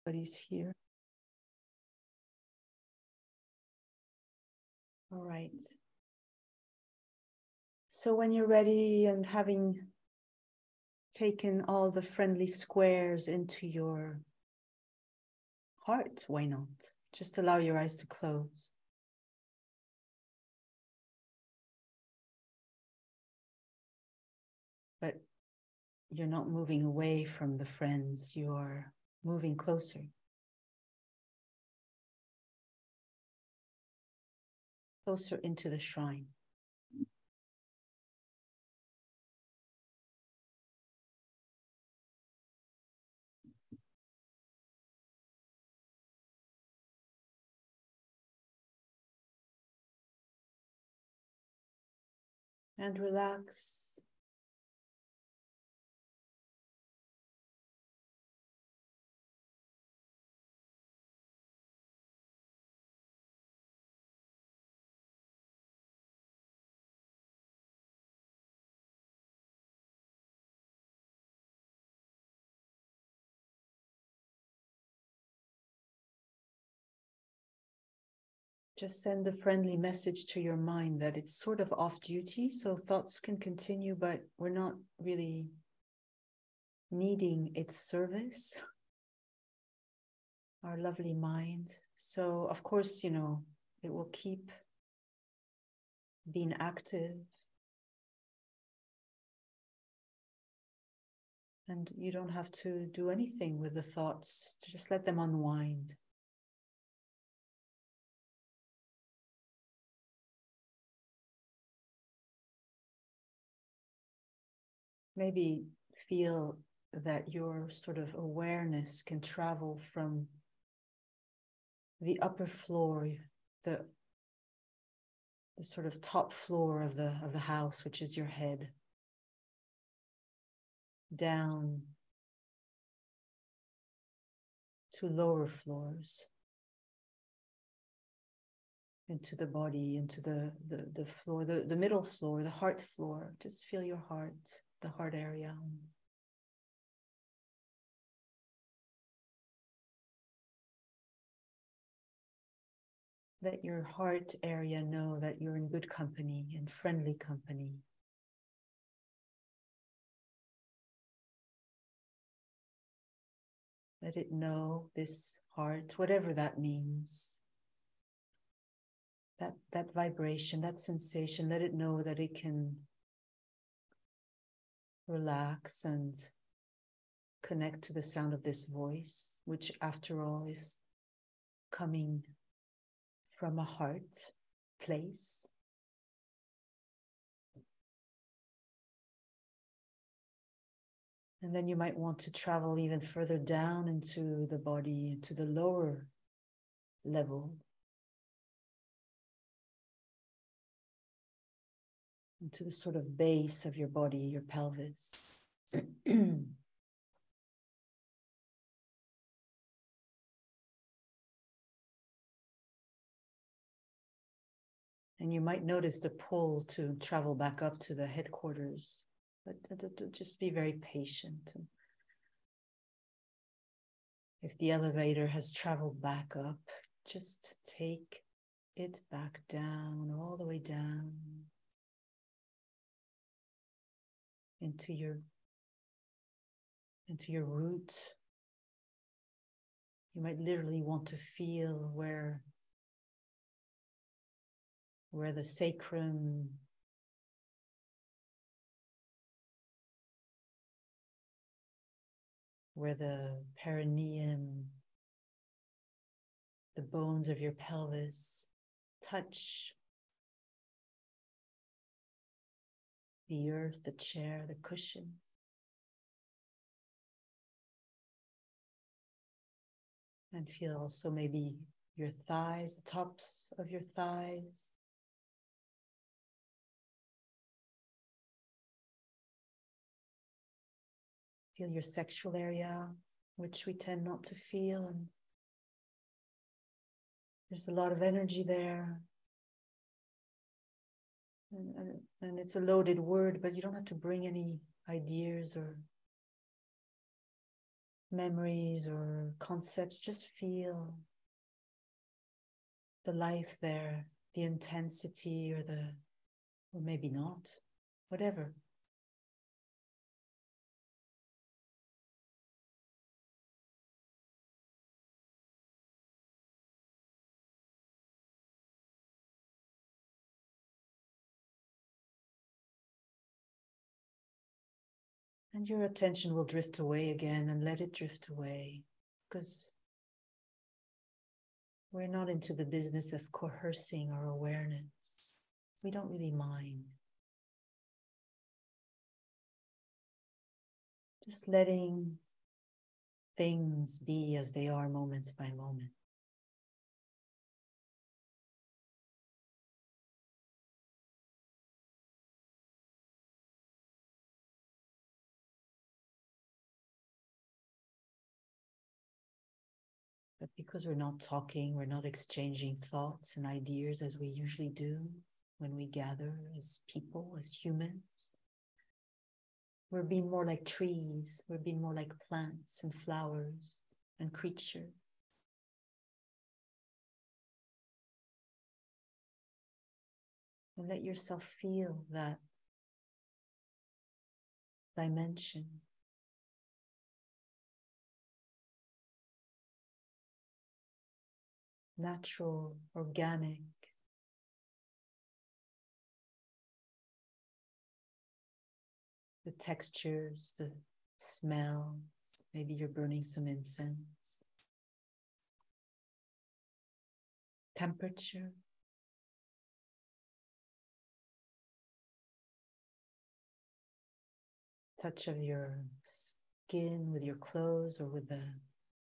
Everybody's here. All right. So when you're ready and having taken all the friendly squares into your heart, why not? Just allow your eyes to close. But you're not moving away from the friends, you're moving closer. Closer into the shrine. And relax. Just send a friendly message to your mind that it's sort of off duty, so thoughts can continue, but we're not really needing its service, our lovely mind. So, of course, it will keep being active. And you don't have to do anything with the thoughts, just let them unwind. Maybe feel that your sort of awareness can travel from the upper floor, the sort of top floor of the house, which is your head, down to lower floors, into the body, into the floor, the middle floor, the heart floor. Just feel your heart, the heart area. Let your heart area know that you're in good company and friendly company. Let it know, this heart, whatever that means, that vibration, that sensation, let it know that it can relax and connect to the sound of this voice, which after all is coming from a heart place. And then you might want to travel even further down into the body, into the lower level, into the sort of base of your body, your pelvis. And you might notice the pull to travel back up to the headquarters, but just be very patient. If the elevator has traveled back up, just take it back down, all the way down into your root. You might literally want to feel where the sacrum, where the perineum, the bones of your pelvis touch the earth, the chair, the cushion. And feel also maybe your thighs, the tops of your thighs. Feel your sexual area, which we tend not to feel. And there's a lot of energy there. And it's a loaded word, but you don't have to bring any ideas or memories or concepts, just feel the life there, the intensity or maybe not, whatever. And your attention will drift away again, and let it drift away, because we're not into the business of coercing our awareness. We don't really mind. Just letting things be as they are moment by moment. But because we're not talking, we're not exchanging thoughts and ideas as we usually do when we gather as people, as humans, we're being more like trees, we're being more like plants and flowers and creatures. And let yourself feel that dimension. Natural, organic. The textures, the smells. Maybe you're burning some incense. Temperature. Touch of your skin with your clothes or with the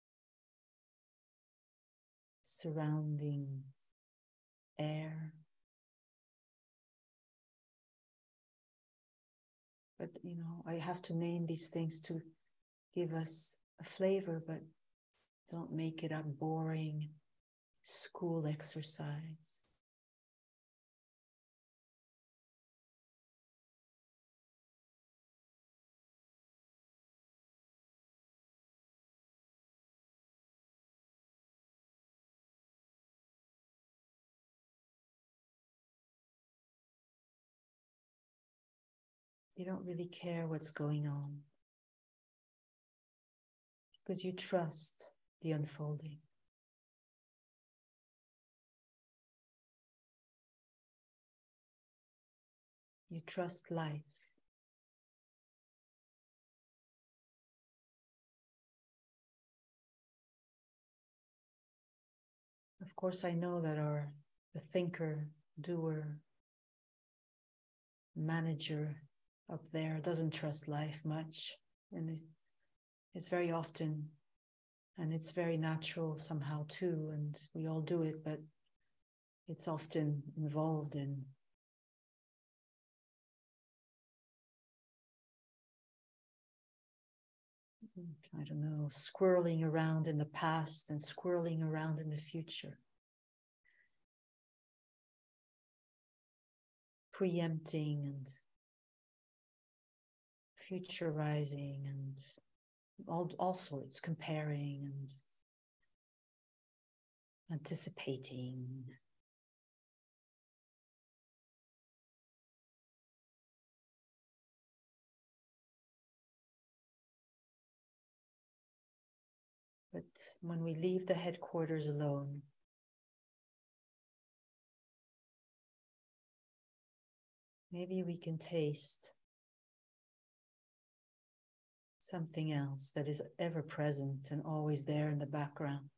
surrounding air. But, I have to name these things to give us a flavor, but don't make it a boring school exercise. You don't really care what's going on because you trust the unfolding. You trust life. Of course, I know that the thinker, doer, manager up there doesn't trust life much. And it's very often, and it's very natural somehow too, and we all do it, but it's often involved in I don't know, swirling around in the past and swirling around in the future. Preempting and futurizing and all sorts, comparing and anticipating. But when we leave the headquarters alone, maybe we can taste something else that is ever present and always there in the background.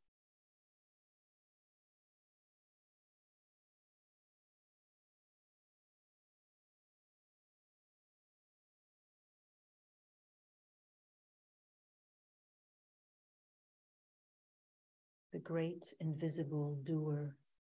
The great invisible doer.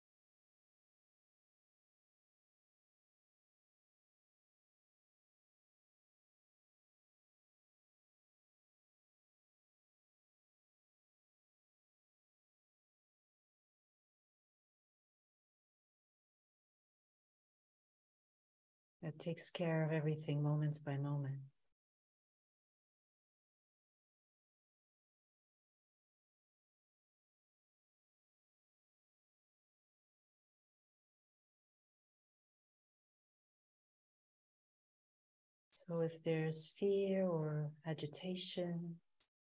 That takes care of everything moment by moment. So if there's fear or agitation,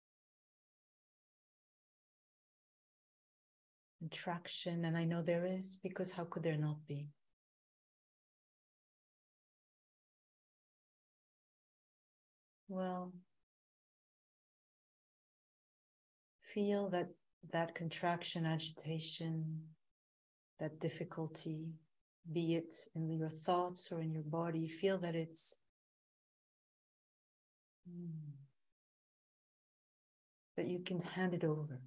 contraction, and I know there is, because how could there not be? Well, feel that contraction, agitation, that difficulty, be it in your thoughts or in your body, feel that it's that you can hand it over.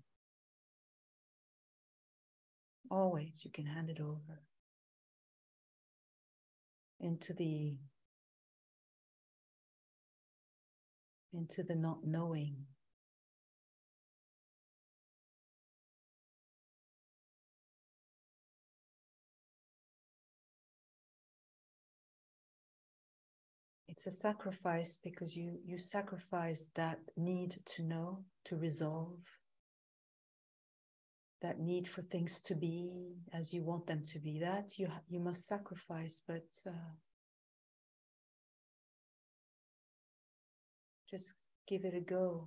Always you can hand it over into the not knowing. It's a sacrifice because you sacrifice that need to know, to resolve, that need for things to be as you want them to be. That you must sacrifice, but just give it a go.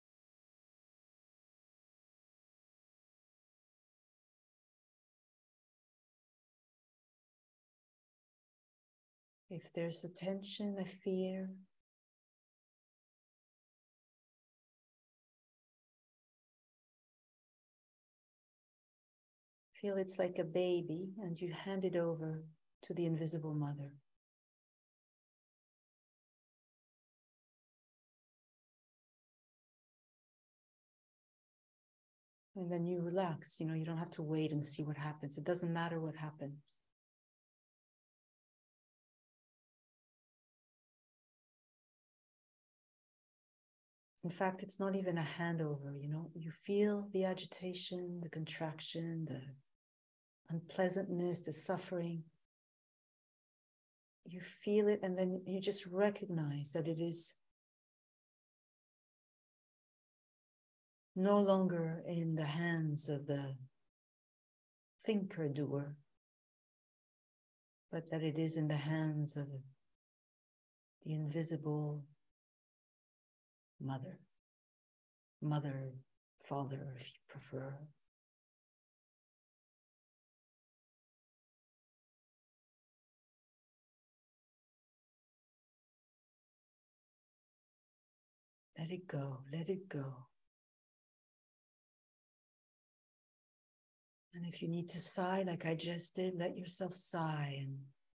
If there's a tension, a fear, feel it's like a baby and you hand it over to the invisible mother. And then you relax, you don't have to wait and see what happens. It doesn't matter what happens. In fact, it's not even a handover, you feel the agitation, the contraction, the unpleasantness, the suffering. You feel it, and then you just recognize that it is no longer in the hands of the thinker-doer, but that it is in the hands of the invisible mother, father, if you prefer. Let it go, let it go. And if you need to sigh, like I just did, let yourself sigh. And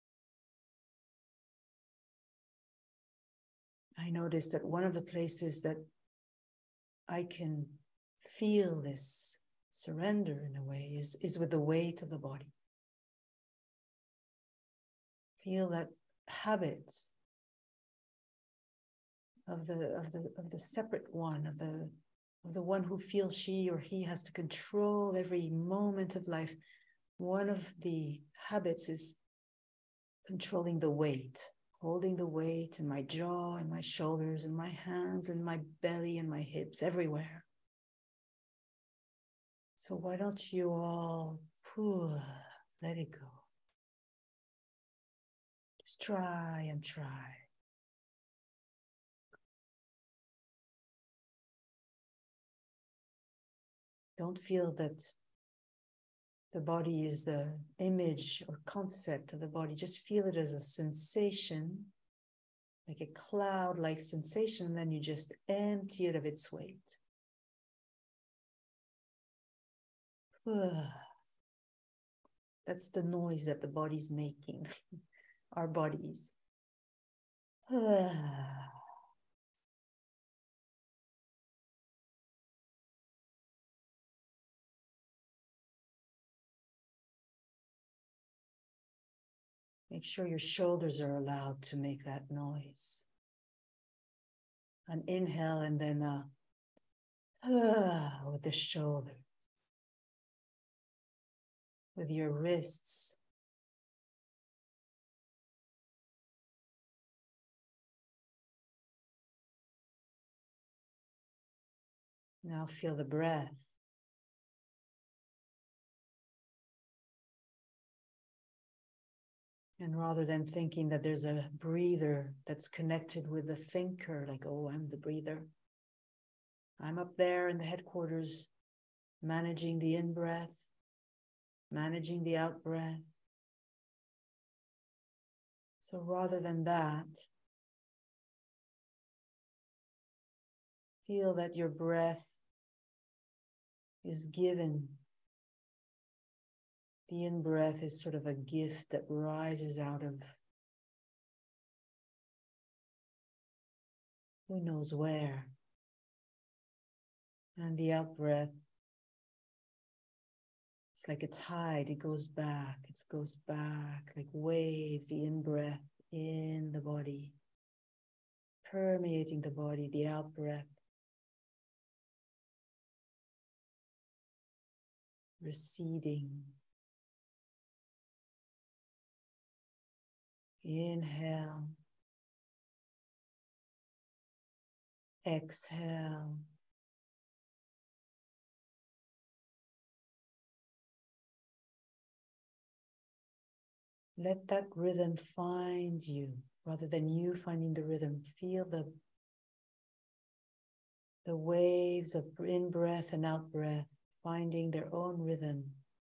I noticed that one of the places that I can feel this surrender in a way is with the weight of the body. Feel that habit of the separate one, of the one who feels she or he has to control every moment of life. One of the habits is controlling the weight, holding the weight in my jaw and my shoulders and my hands and my belly and my hips, everywhere. So why don't you all let it go. Just try and try. Don't feel that the body is the image or concept of the body. Just feel it as a sensation, like a cloud-like sensation, and then you just empty it of its weight. That's the noise that the body's making, our bodies. Make sure your shoulders are allowed to make that noise. An inhale and then with the shoulder, with your wrists. Now feel the breath. And rather than thinking that there's a breather that's connected with the thinker, like, oh, I'm the breather, I'm up there in the headquarters, managing the in-breath, managing the out-breath. So rather than that, feel that your breath is given. The in-breath is sort of a gift that rises out of who knows where. And the out-breath, it's like a tide, it goes back like waves, the in-breath in the body, permeating the body, the out-breath, receding. Inhale, exhale. Let that rhythm find you rather than you finding the rhythm. Feel the waves of in-breath and out-breath finding their own rhythm.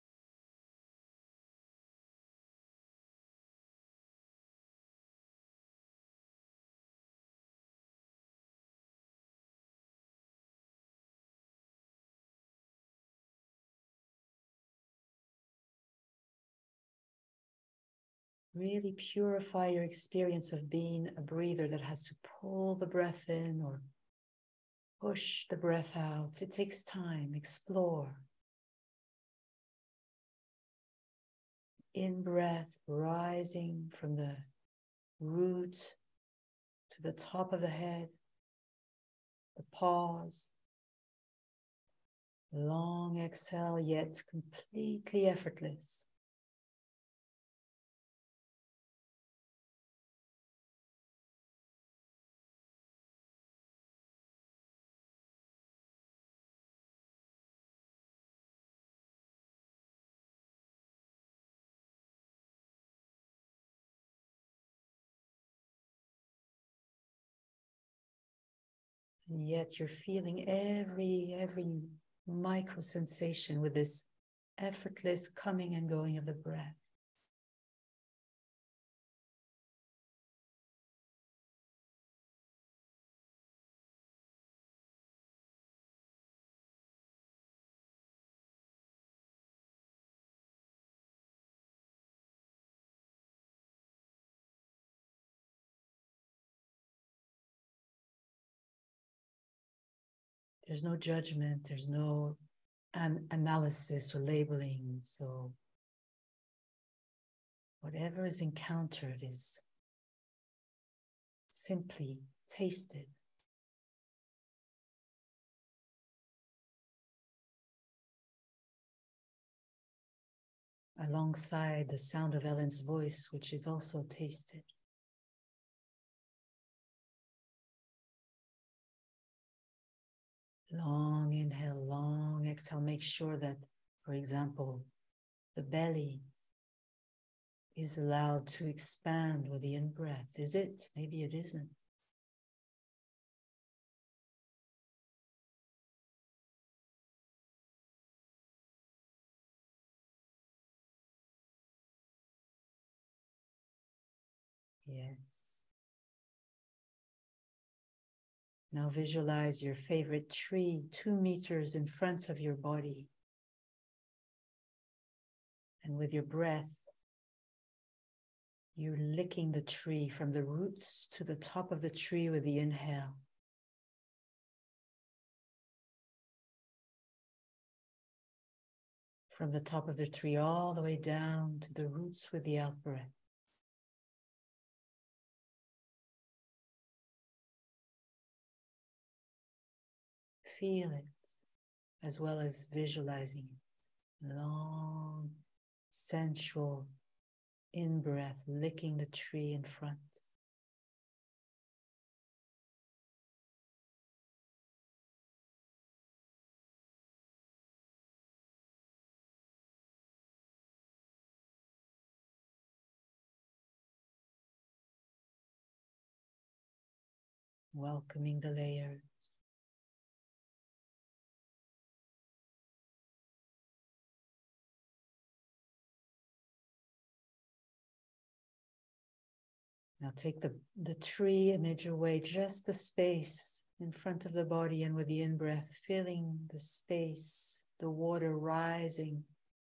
Really purify your experience of being a breather that has to pull the breath in or push the breath out. It takes time. Explore. In-breath rising from the root to the top of the head, the pause. Long exhale, yet completely effortless. And yet you're feeling every micro sensation with this effortless coming and going of the breath. There's no judgment, there's no analysis or labeling. So whatever is encountered is simply tasted. Alongside the sound of Ellen's voice, which is also tasted. Long inhale, long exhale. Make sure that, for example, the belly is allowed to expand with the in-breath. Is it? Maybe it isn't. Yes. Now visualize your favorite tree 2 meters in front of your body. And with your breath, you're licking the tree from the roots to the top of the tree with the inhale. From the top of the tree all the way down to the roots with the out breath. Feel it as well as visualizing it. Long, sensual in-breath, licking the tree in front. welcoming the layers. Now take the tree image away, just the space in front of the body, and with the in-breath, filling the space, the water rising.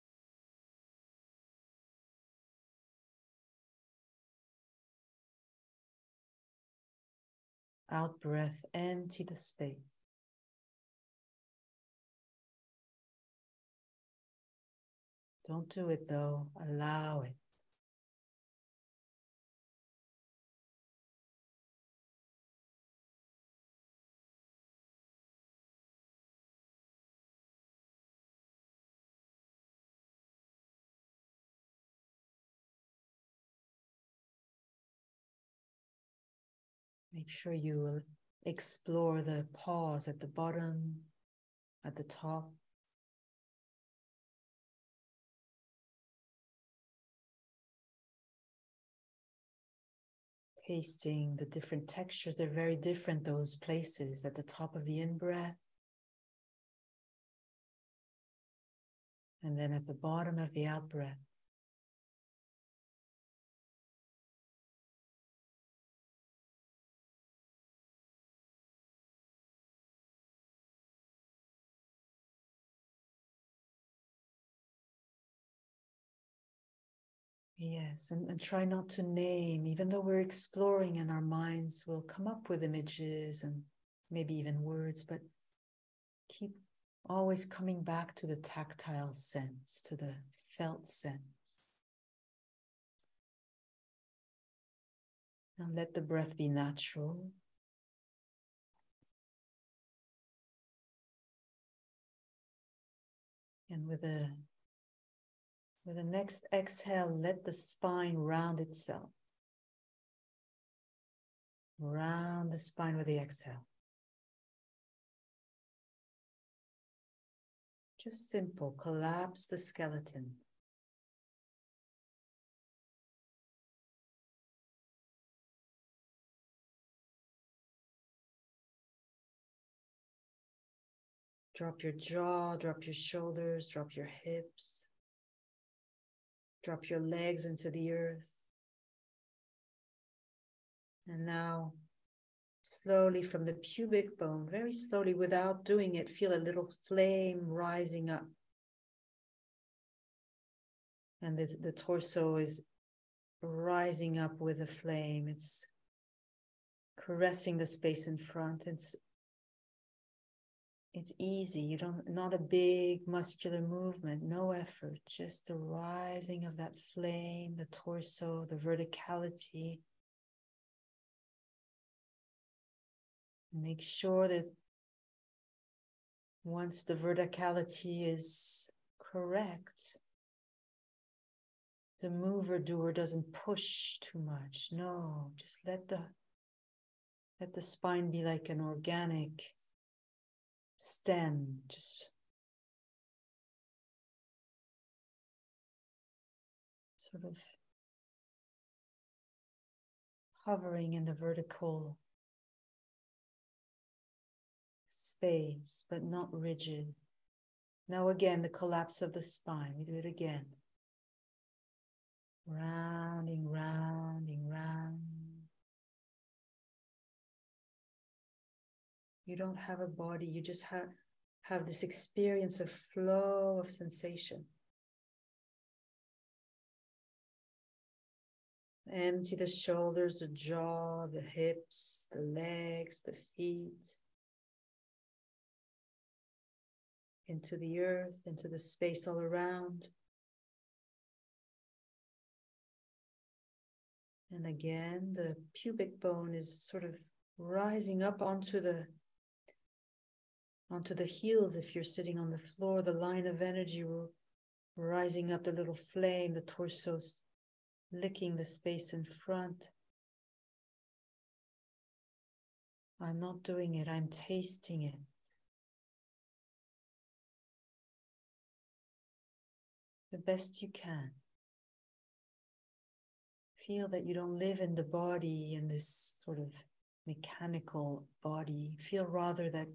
Out breath, empty the space. Don't do it though, allow it. Make sure you explore the pause at the bottom, at the top. Tasting the different textures. They're very different, those places at the top of the in-breath. And then at the bottom of the out-breath. Yes, and try not to name, even though we're exploring and our minds will come up with images and maybe even words, but keep always coming back to the tactile sense, to the felt sense. Now let the breath be natural. And with the next exhale, let the spine round itself. Round the spine with the exhale. Just simple, collapse the skeleton. Drop your jaw, drop your shoulders, drop your hips. Drop your legs into the earth. And now, slowly from the pubic bone, very slowly without doing it, feel a little flame rising up. And the torso is rising up with the flame. It's caressing the space in front. It's easy. Not a big muscular movement, no effort, just the rising of that flame, the torso, the verticality. Make sure that once the verticality is correct, the mover doer doesn't push too much. No, just let the spine be like an organic stem, just sort of hovering in the vertical space, but not rigid. Now again, the collapse of the spine. We do it again. Rounding, rounding, round. You don't have a body, you just have this experience of flow of sensation. Empty the shoulders, the jaw, the hips, the legs, the feet. Into the earth, into the space all around. And again, the pubic bone is sort of rising up onto the heels. If you're sitting on the floor, the line of energy will rising up, the little flame, the torso's licking the space in front. I'm not doing it, I'm tasting it. The best you can. Feel that you don't live in the body in this sort of mechanical body. Feel rather that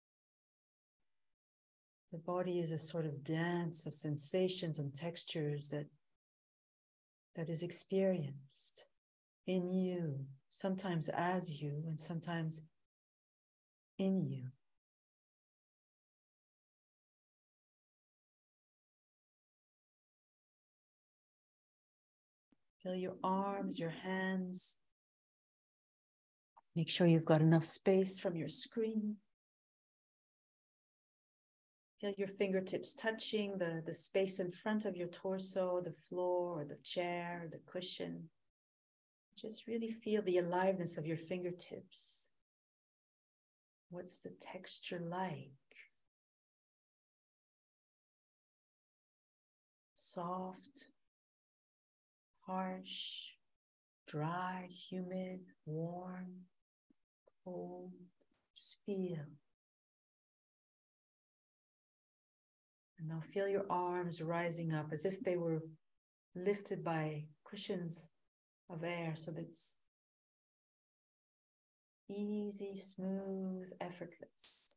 the body is a sort of dance of sensations and textures that is experienced in you, sometimes as you, and sometimes in you. Feel your arms, your hands. Make sure you've got enough space from your screen. Feel your fingertips touching the space in front of your torso, the floor, or the chair, the cushion. Just really feel the aliveness of your fingertips. What's the texture like? Soft, harsh, dry, humid, warm, cold. Just feel. And now feel your arms rising up as if they were lifted by cushions of air, so that it's easy, smooth, effortless.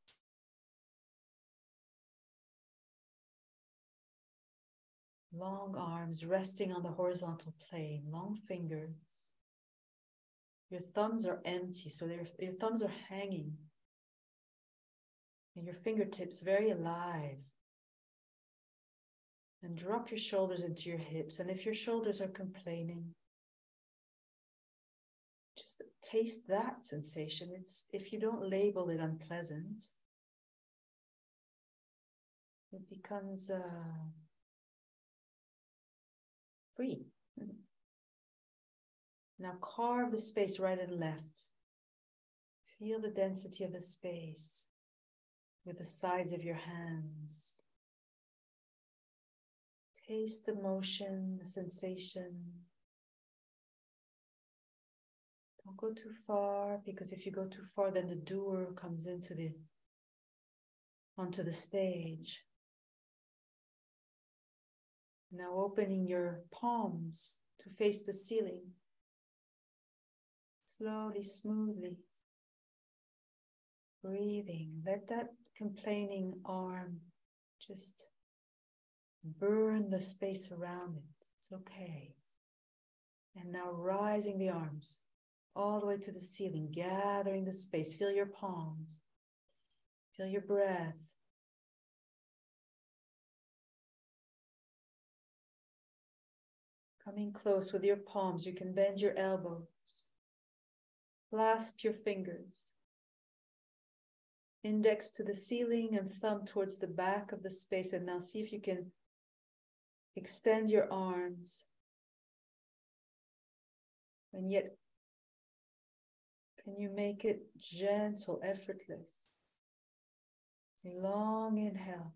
Long arms resting on the horizontal plane, long fingers. Your thumbs are empty, so your thumbs are hanging. And your fingertips very alive. And drop your shoulders into your hips. And if your shoulders are complaining, just taste that sensation. It's, if you don't label it unpleasant, it becomes free. Now carve the space right and left. Feel the density of the space with the sides of your hands. Taste the motion, the sensation. Don't go too far, because if you go too far, then the doer comes onto the stage. Now opening your palms to face the ceiling. Slowly, smoothly. Breathing. Let that complaining arm just burn the space around it. It's okay. And now rising the arms all the way to the ceiling, gathering the space. Feel your palms. Feel your breath. Coming close with your palms, you can bend your elbows. Clasp your fingers. Index to the ceiling and thumb towards the back of the space. And now see if you can extend your arms. And yet, can you make it gentle, effortless? Long inhale.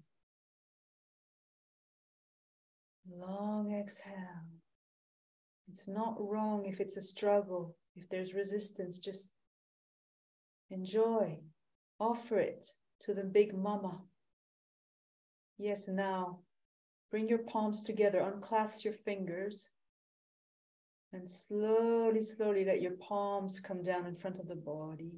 Long exhale. It's not wrong if it's a struggle, if there's resistance, just enjoy. Offer it to the big mama. Yes, now bring your palms together, unclasp your fingers, and slowly, slowly let your palms come down in front of the body.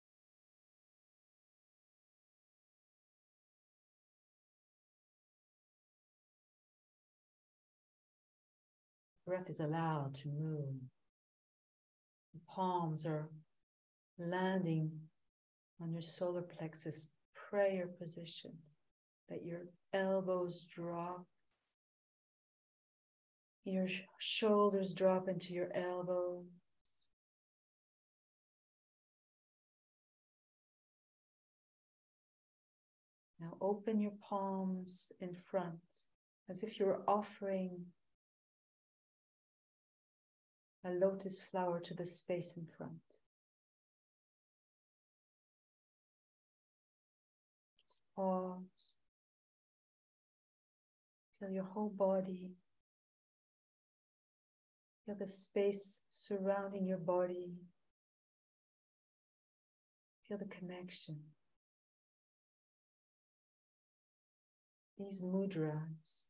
Breath is allowed to move. The palms are landing on your solar plexus prayer position. Let your elbows drop. Your shoulders drop into your elbows. Now open your palms in front as if you're offering a lotus flower to the space in front. Just pause. Feel your whole body. Feel the space surrounding your body. Feel the connection. These mudras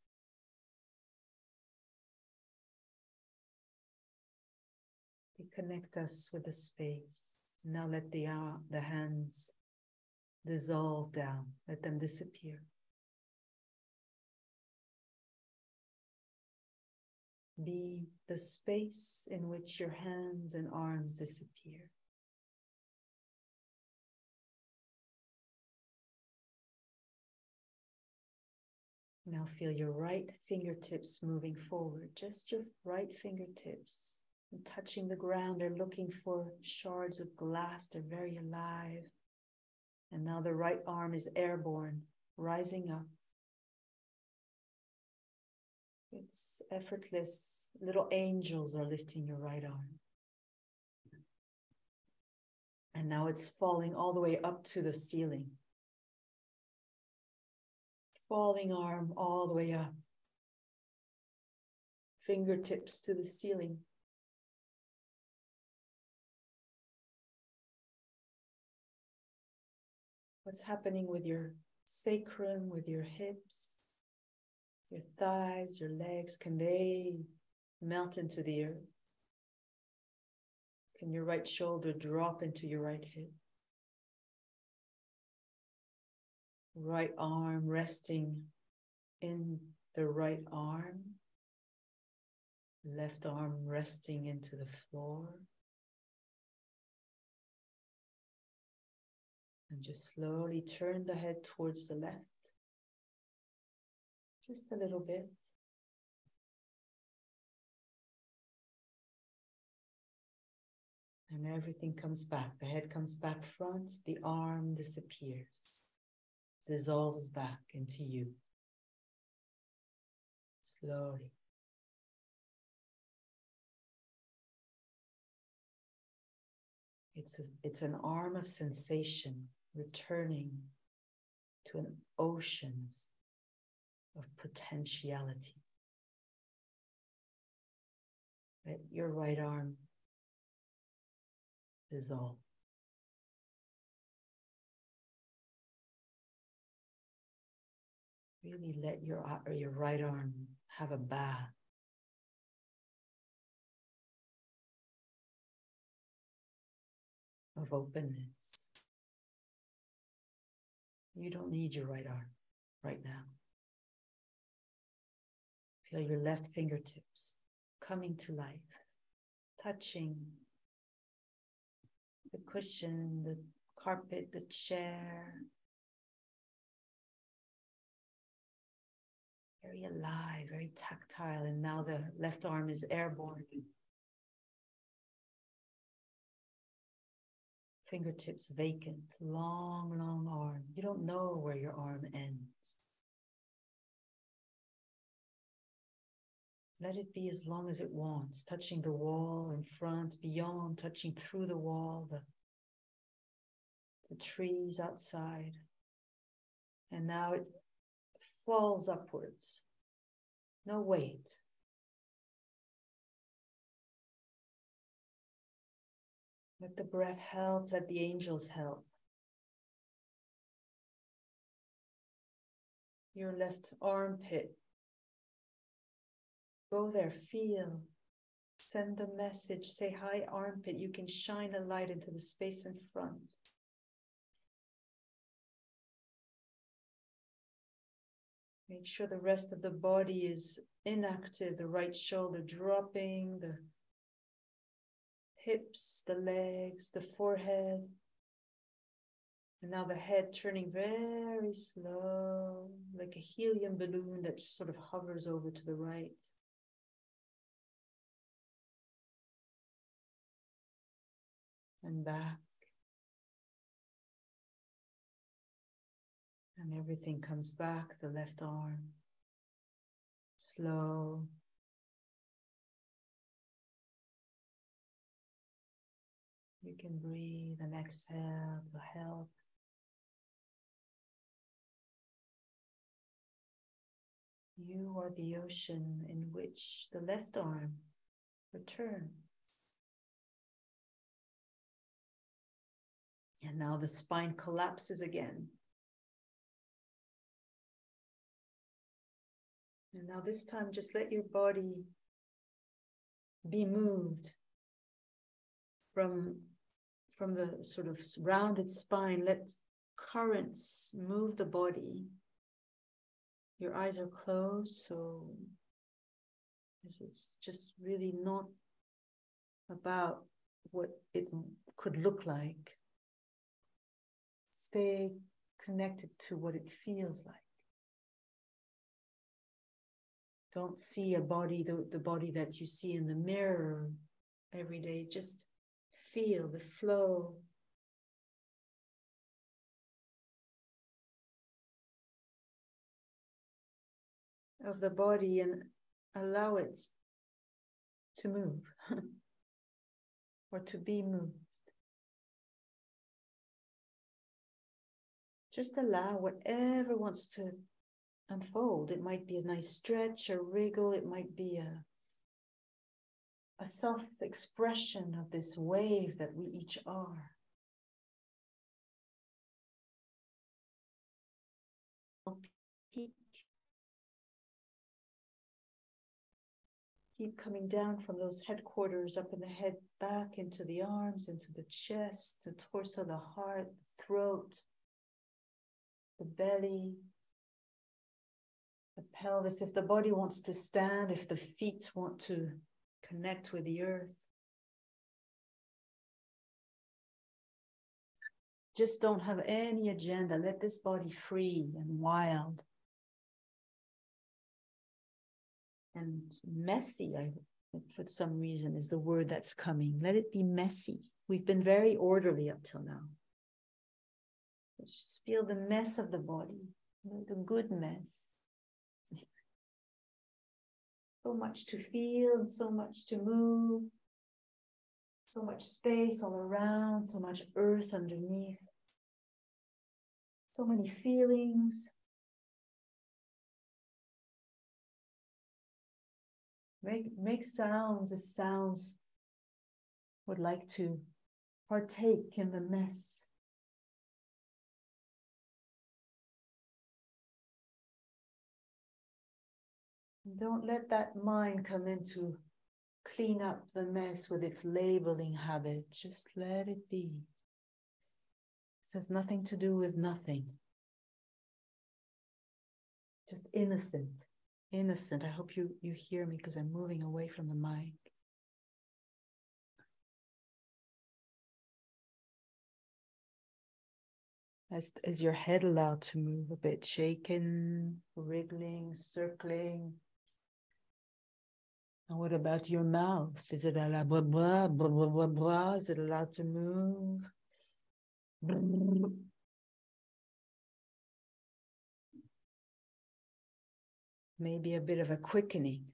they connect us with the space. Now let the hands dissolve down. Let them disappear. Be the space in which your hands and arms disappear. Now feel your right fingertips moving forward, just your right fingertips. And touching the ground, they're looking for shards of glass, they're very alive. And now the right arm is airborne, rising up. It's effortless. Little angels are lifting your right arm. And now it's falling all the way up to the ceiling. Falling arm all the way up. Fingertips to the ceiling. What's happening with your sacrum, with your hips, your thighs, your legs? Can they melt into the earth? Can your right shoulder drop into your right hip? Right arm resting in the right arm. Left arm resting into the floor. And just slowly turn the head towards the left. Just a little bit. And everything comes back. The head comes back front. The arm disappears. Dissolves back into you. Slowly. It's an arm of sensation returning to an ocean of potentiality. Let your right arm dissolve. Really let your right arm have a bath. Of openness. You don't need your right arm right now. Feel your left fingertips coming to life, touching the cushion, the carpet, the chair. Very alive, very tactile, and now the left arm is airborne. Fingertips vacant, long, long arm. You don't know where your arm ends. Let it be as long as it wants, touching the wall in front, beyond, touching through the wall, the trees outside. And now it falls upwards. No weight. Let the breath help, let the angels help. Your left armpit. Go there, feel. Send the message, say, hi armpit, you can shine a light into the space in front. Make sure the rest of the body is inactive, the right shoulder dropping, the hips, the legs, the forehead. And now the head turning very slow, like a helium balloon that sort of hovers over to the right. And back. And everything comes back, the left arm. Slow. You can breathe and exhale to help. You are the ocean in which the left arm returns. And now the spine collapses again. And now this time, just let your body be moved from from the sort of rounded spine, let currents move the body. Your eyes are closed, so it's just really not about what it could look like. Stay connected to what it feels like. Don't see a body, the body that you see in the mirror every day. Just feel the flow of the body and allow it to move or to be moved. Just allow whatever wants to unfold. It might be a nice stretch, a wriggle. It might be a self-expression of this wave that we each are. Peak. Keep coming down from those headquarters up in the head, back into the arms, into the chest, the torso, the heart, the throat, the belly, the pelvis. If the body wants to stand, if the feet want to connect with the earth, just don't have any agenda. Let this body free and wild and messy. For some reason, is the word that's coming. Let it be messy. We've been very orderly up till now. Let's just feel the mess of the body, the good mess. So much to feel and so much to move. So much space all around, so much earth underneath. So many feelings. Make sounds if sounds would like to partake in the mess. And don't let that mind come in to clean up the mess with its labeling habit. Just let it be. This has nothing to do with nothing. Just innocent. Innocent. I hope you hear me because I'm moving away from the mic. Is your head allowed to move a bit? Shaking, wriggling, circling? And what about your mouth? Is it allowed blah, blah, blah, blah, blah, blah? Is it allowed to move? Maybe a bit of a quickening.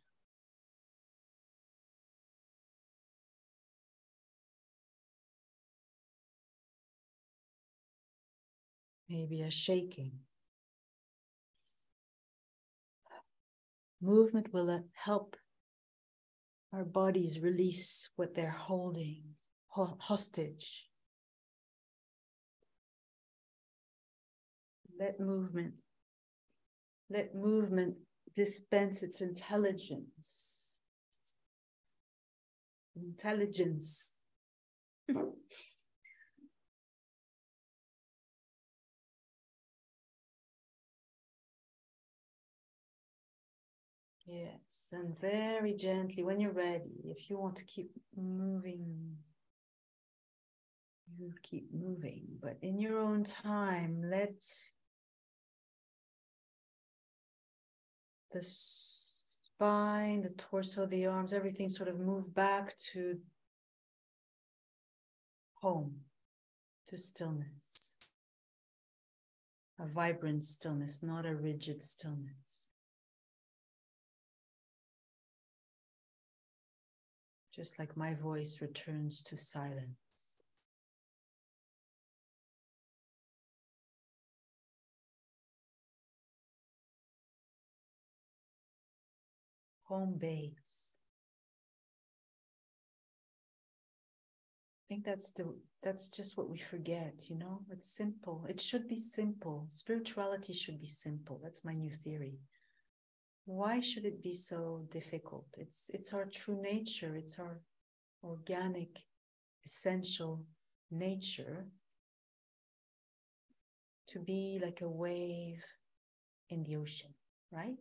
Maybe a shaking. Movement will help our bodies release what they're holding hostage. Let movement dispense its intelligence. Intelligence. Yes, and very gently, when you're ready, if you want to keep moving, you keep moving, but in your own time, let the spine, the torso, the arms, everything sort of move back to home, to stillness. A vibrant stillness, not a rigid stillness. Just like my voice returns to silence. Home base. I think that's just what we forget, you know? It's simple. It should be simple. Spirituality should be simple. That's my new theory. Why should it be so difficult? It's our true nature. It's our organic, essential nature to be like a wave in the ocean, right?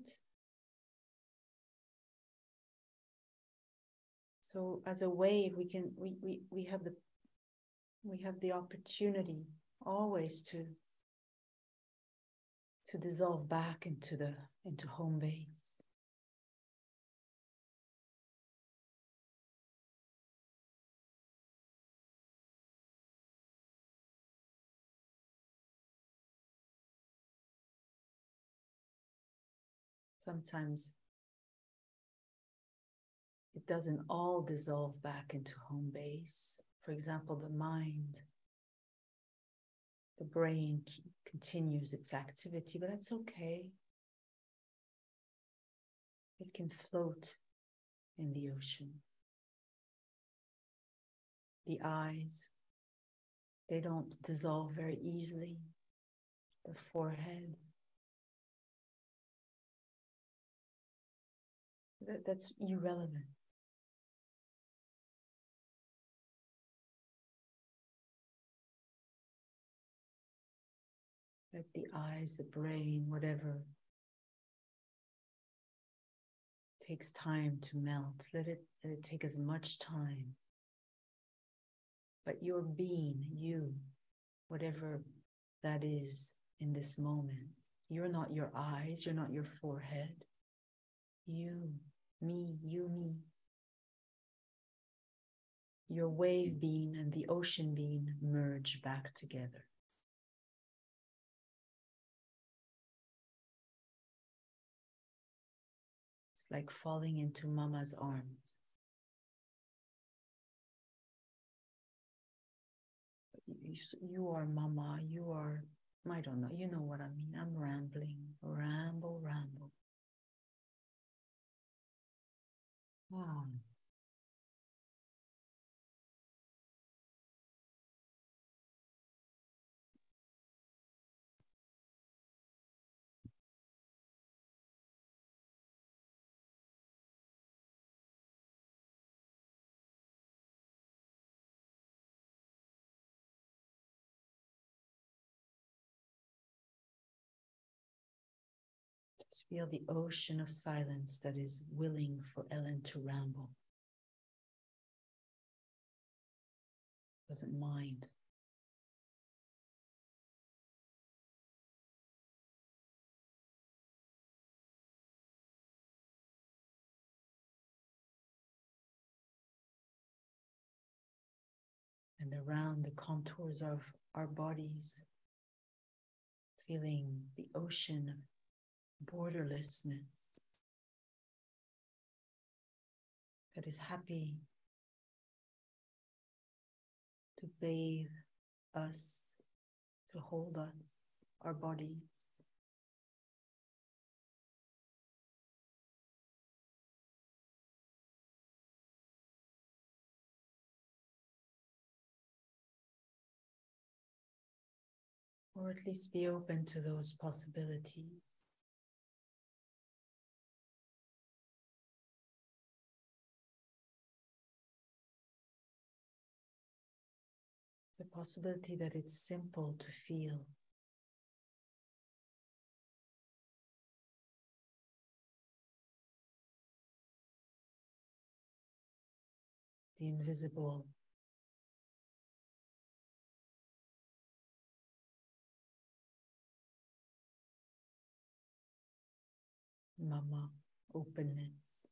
So as a wave, we have the opportunity always to dissolve back into home base. Sometimes it doesn't all dissolve back into home base. For example, the mind, the brain continues its activity, but that's okay. It can float in the ocean. The eyes, they don't dissolve very easily. The forehead, that's irrelevant. Let the eyes, the brain, whatever takes time to melt. Let it take as much time. But your being, you, whatever that is in this moment, you're not your eyes, you're not your forehead. You, me, you, me. Your wave being and the ocean being merge back together. It's like falling into Mama's arms. You are Mama, you are, I don't know, you know what I mean. I'm rambling, ramble. Wow. Just feel the ocean of silence that is willing for Ellen to ramble. Doesn't mind. And around the contours of our bodies, feeling the ocean of borderlessness that is happy to bathe us, to hold us, our bodies. Or at least be open to those possibilities. The possibility that it's simple to feel. The invisible. Mama, openness.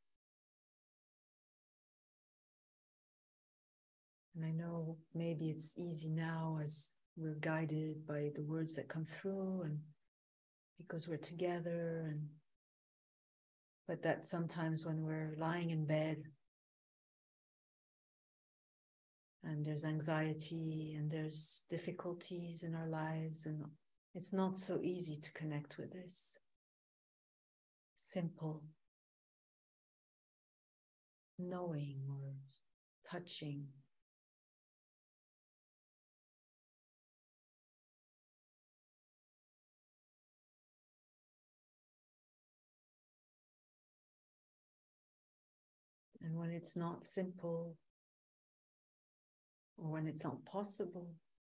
And I know maybe it's easy now as we're guided by the words that come through and because we're together, but that sometimes when we're lying in bed and there's anxiety and there's difficulties in our lives, and it's not so easy to connect with this simple knowing or touching. And when it's not simple, or when it's not possible.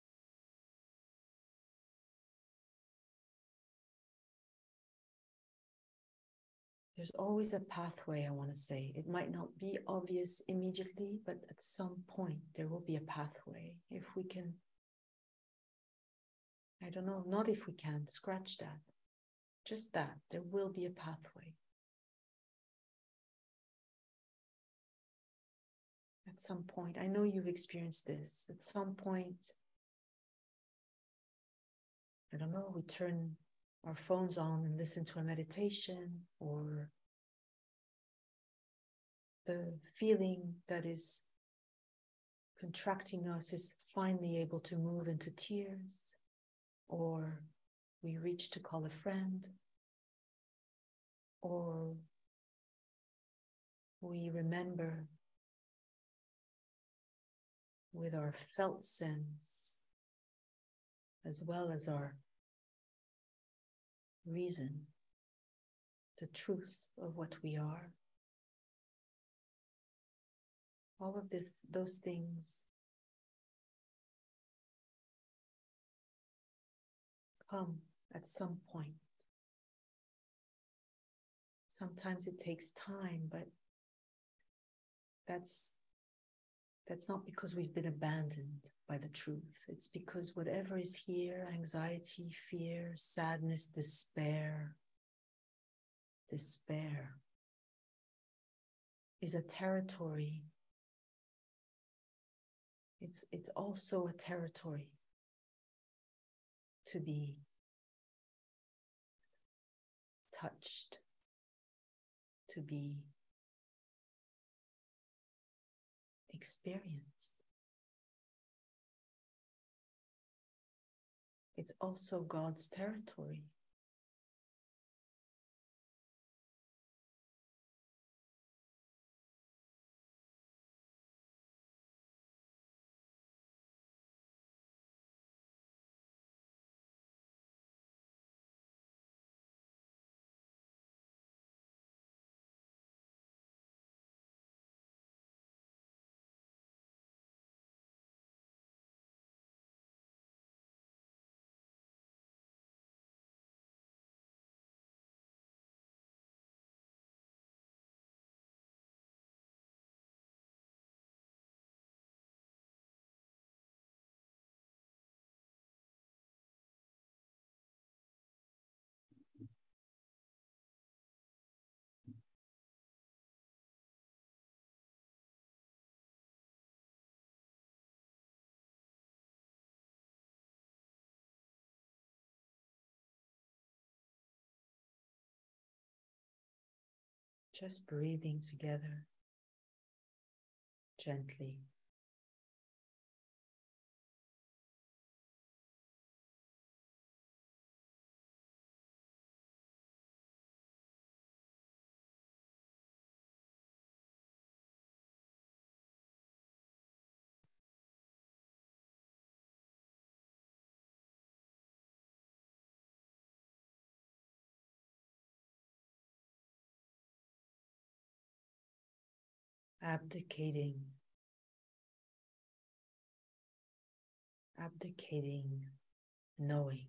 There's always a pathway, I want to say. It might not be obvious immediately, but at some point there will be a pathway. If we can, I don't know, not if we can, scratch that. Just that, there will be a pathway. At some point, I know you've experienced this. At some point, I don't know, we turn our phones on and listen to a meditation, or the feeling that is contracting us is finally able to move into tears, or we reach to call a friend, or we remember with our felt sense as well as our reason the truth of what we are. All of those things come at some point. Sometimes it takes time, but that's not because we've been abandoned by the truth. It's because whatever is here, anxiety, fear, sadness, despair, is a territory. It's also a territory to be touched, to be experienced. It's also God's territory. Just breathing together gently. Abdicating knowing.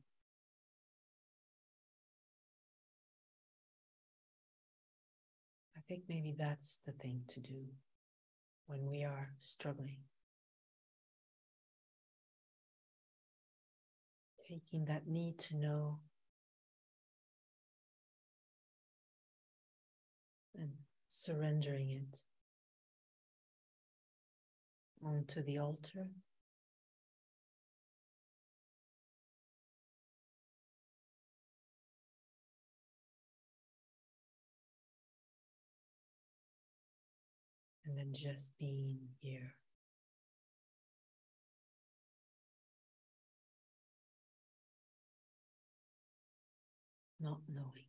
I think maybe that's the thing to do when we are struggling. Taking that need to know and surrendering it onto the altar. And then just being here. Not knowing.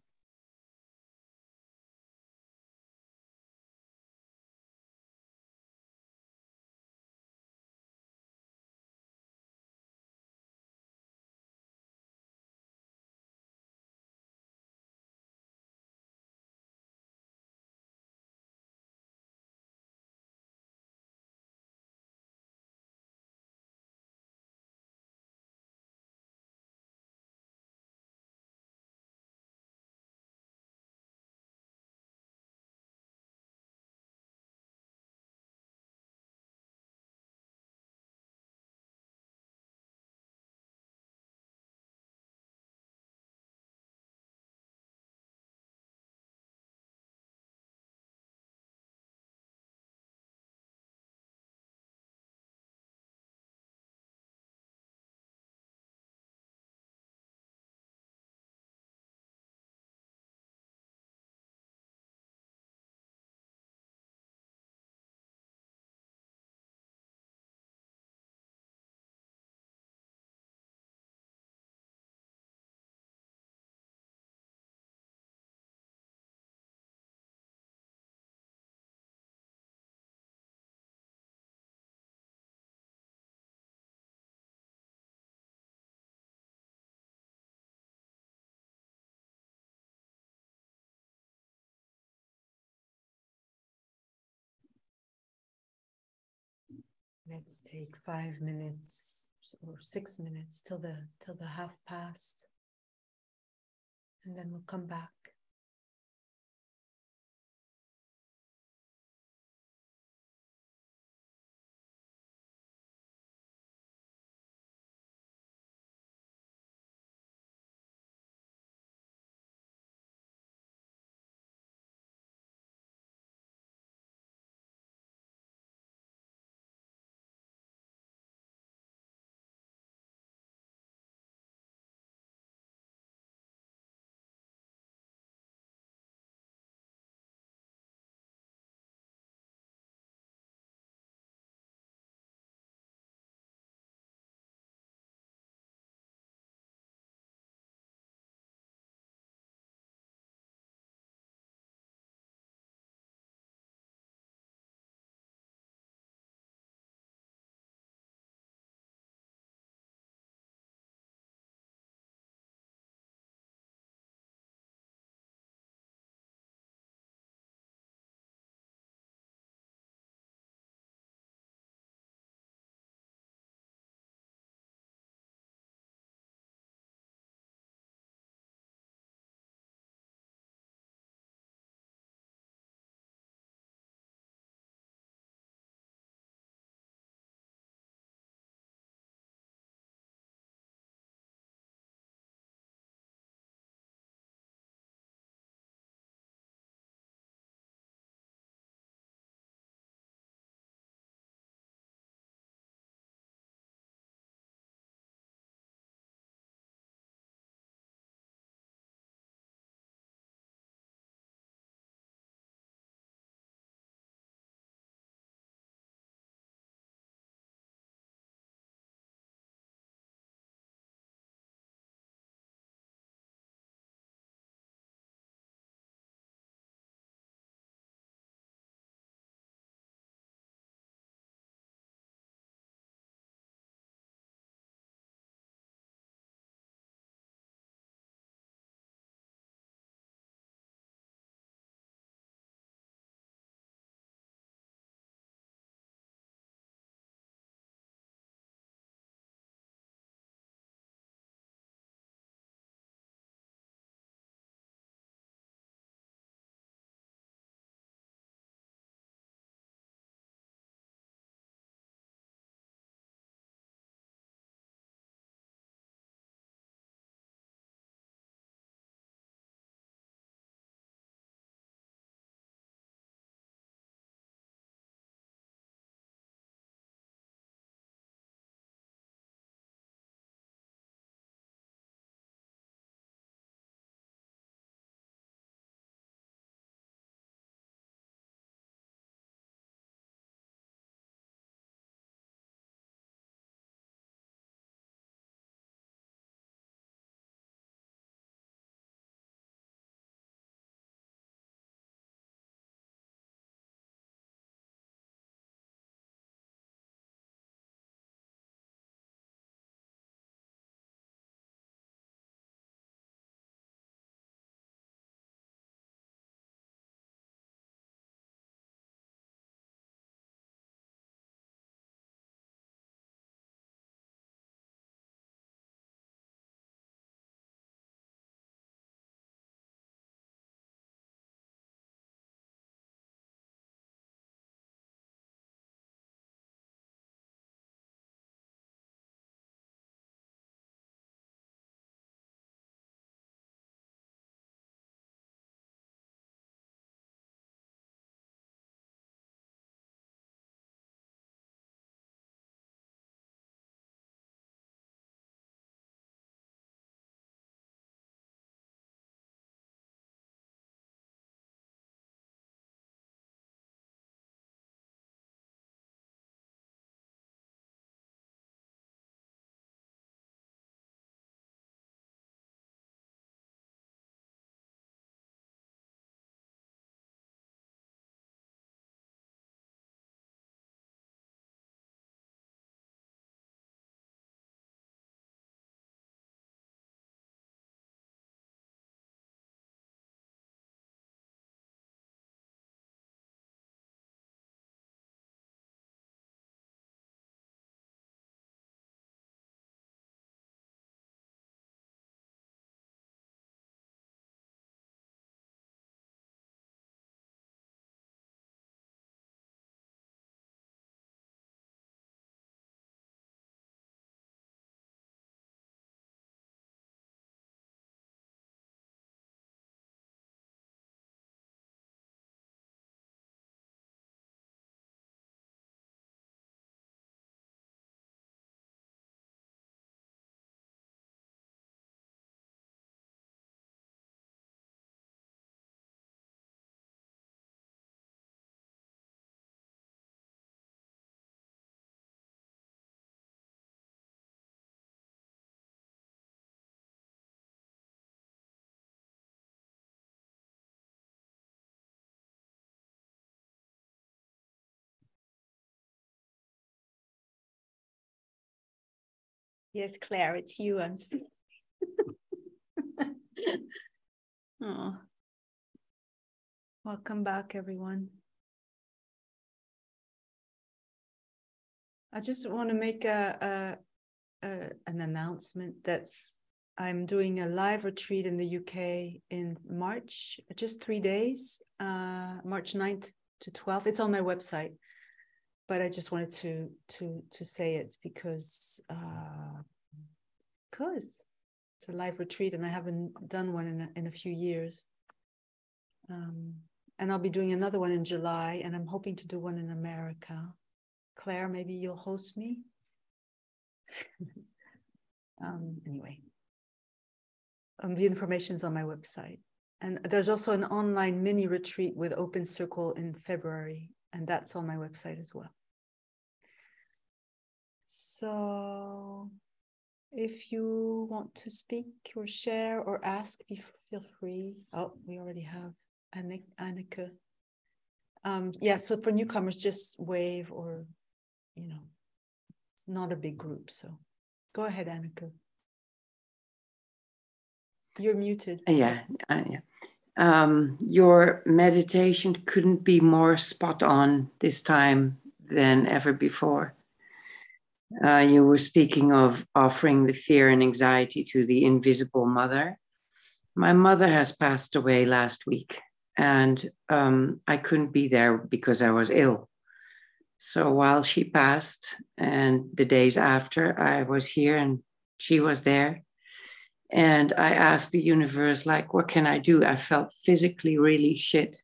Let's take 5 minutes or 6 minutes till the half past, and then we'll come back. Yes, Claire, it's you. I'm speaking. Oh. Welcome back, everyone. I just want to make an announcement that I'm doing a live retreat in the UK in March, just 3 days, March 9th to 12th. It's on my website, but I just wanted to say it because it's a live retreat and I haven't done one in a few years. And I'll be doing another one in July, and I'm hoping to do one in America. Claire, maybe you'll host me. Anyway, the information's on my website. And there's also an online mini retreat with Open Circle in February, and that's on my website as well. So if you want to speak or share or ask, feel free. Oh, we already have Anneke. Yeah, so for newcomers, just wave or, it's not a big group. So go ahead, Anneke. You're muted. Yeah. Your meditation couldn't be more spot on this time than ever before. You were speaking of offering the fear and anxiety to the invisible mother. My mother has passed away last week, and I couldn't be there because I was ill. So while she passed and the days after, I was here and she was there. And I asked the universe, like, what can I do? I felt physically really shit.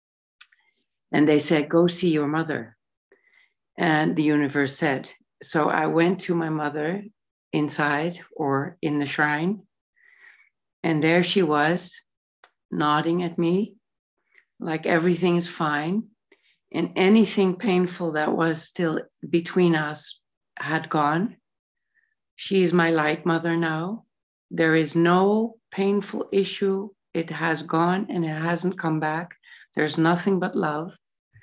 And they said, go see your mother. And the universe said, so I went to my mother inside or in the shrine. And there she was, nodding at me, like everything is fine. And anything painful that was still between us had gone. She is my light mother now. There is no painful issue. It has gone and it hasn't come back. There's nothing but love.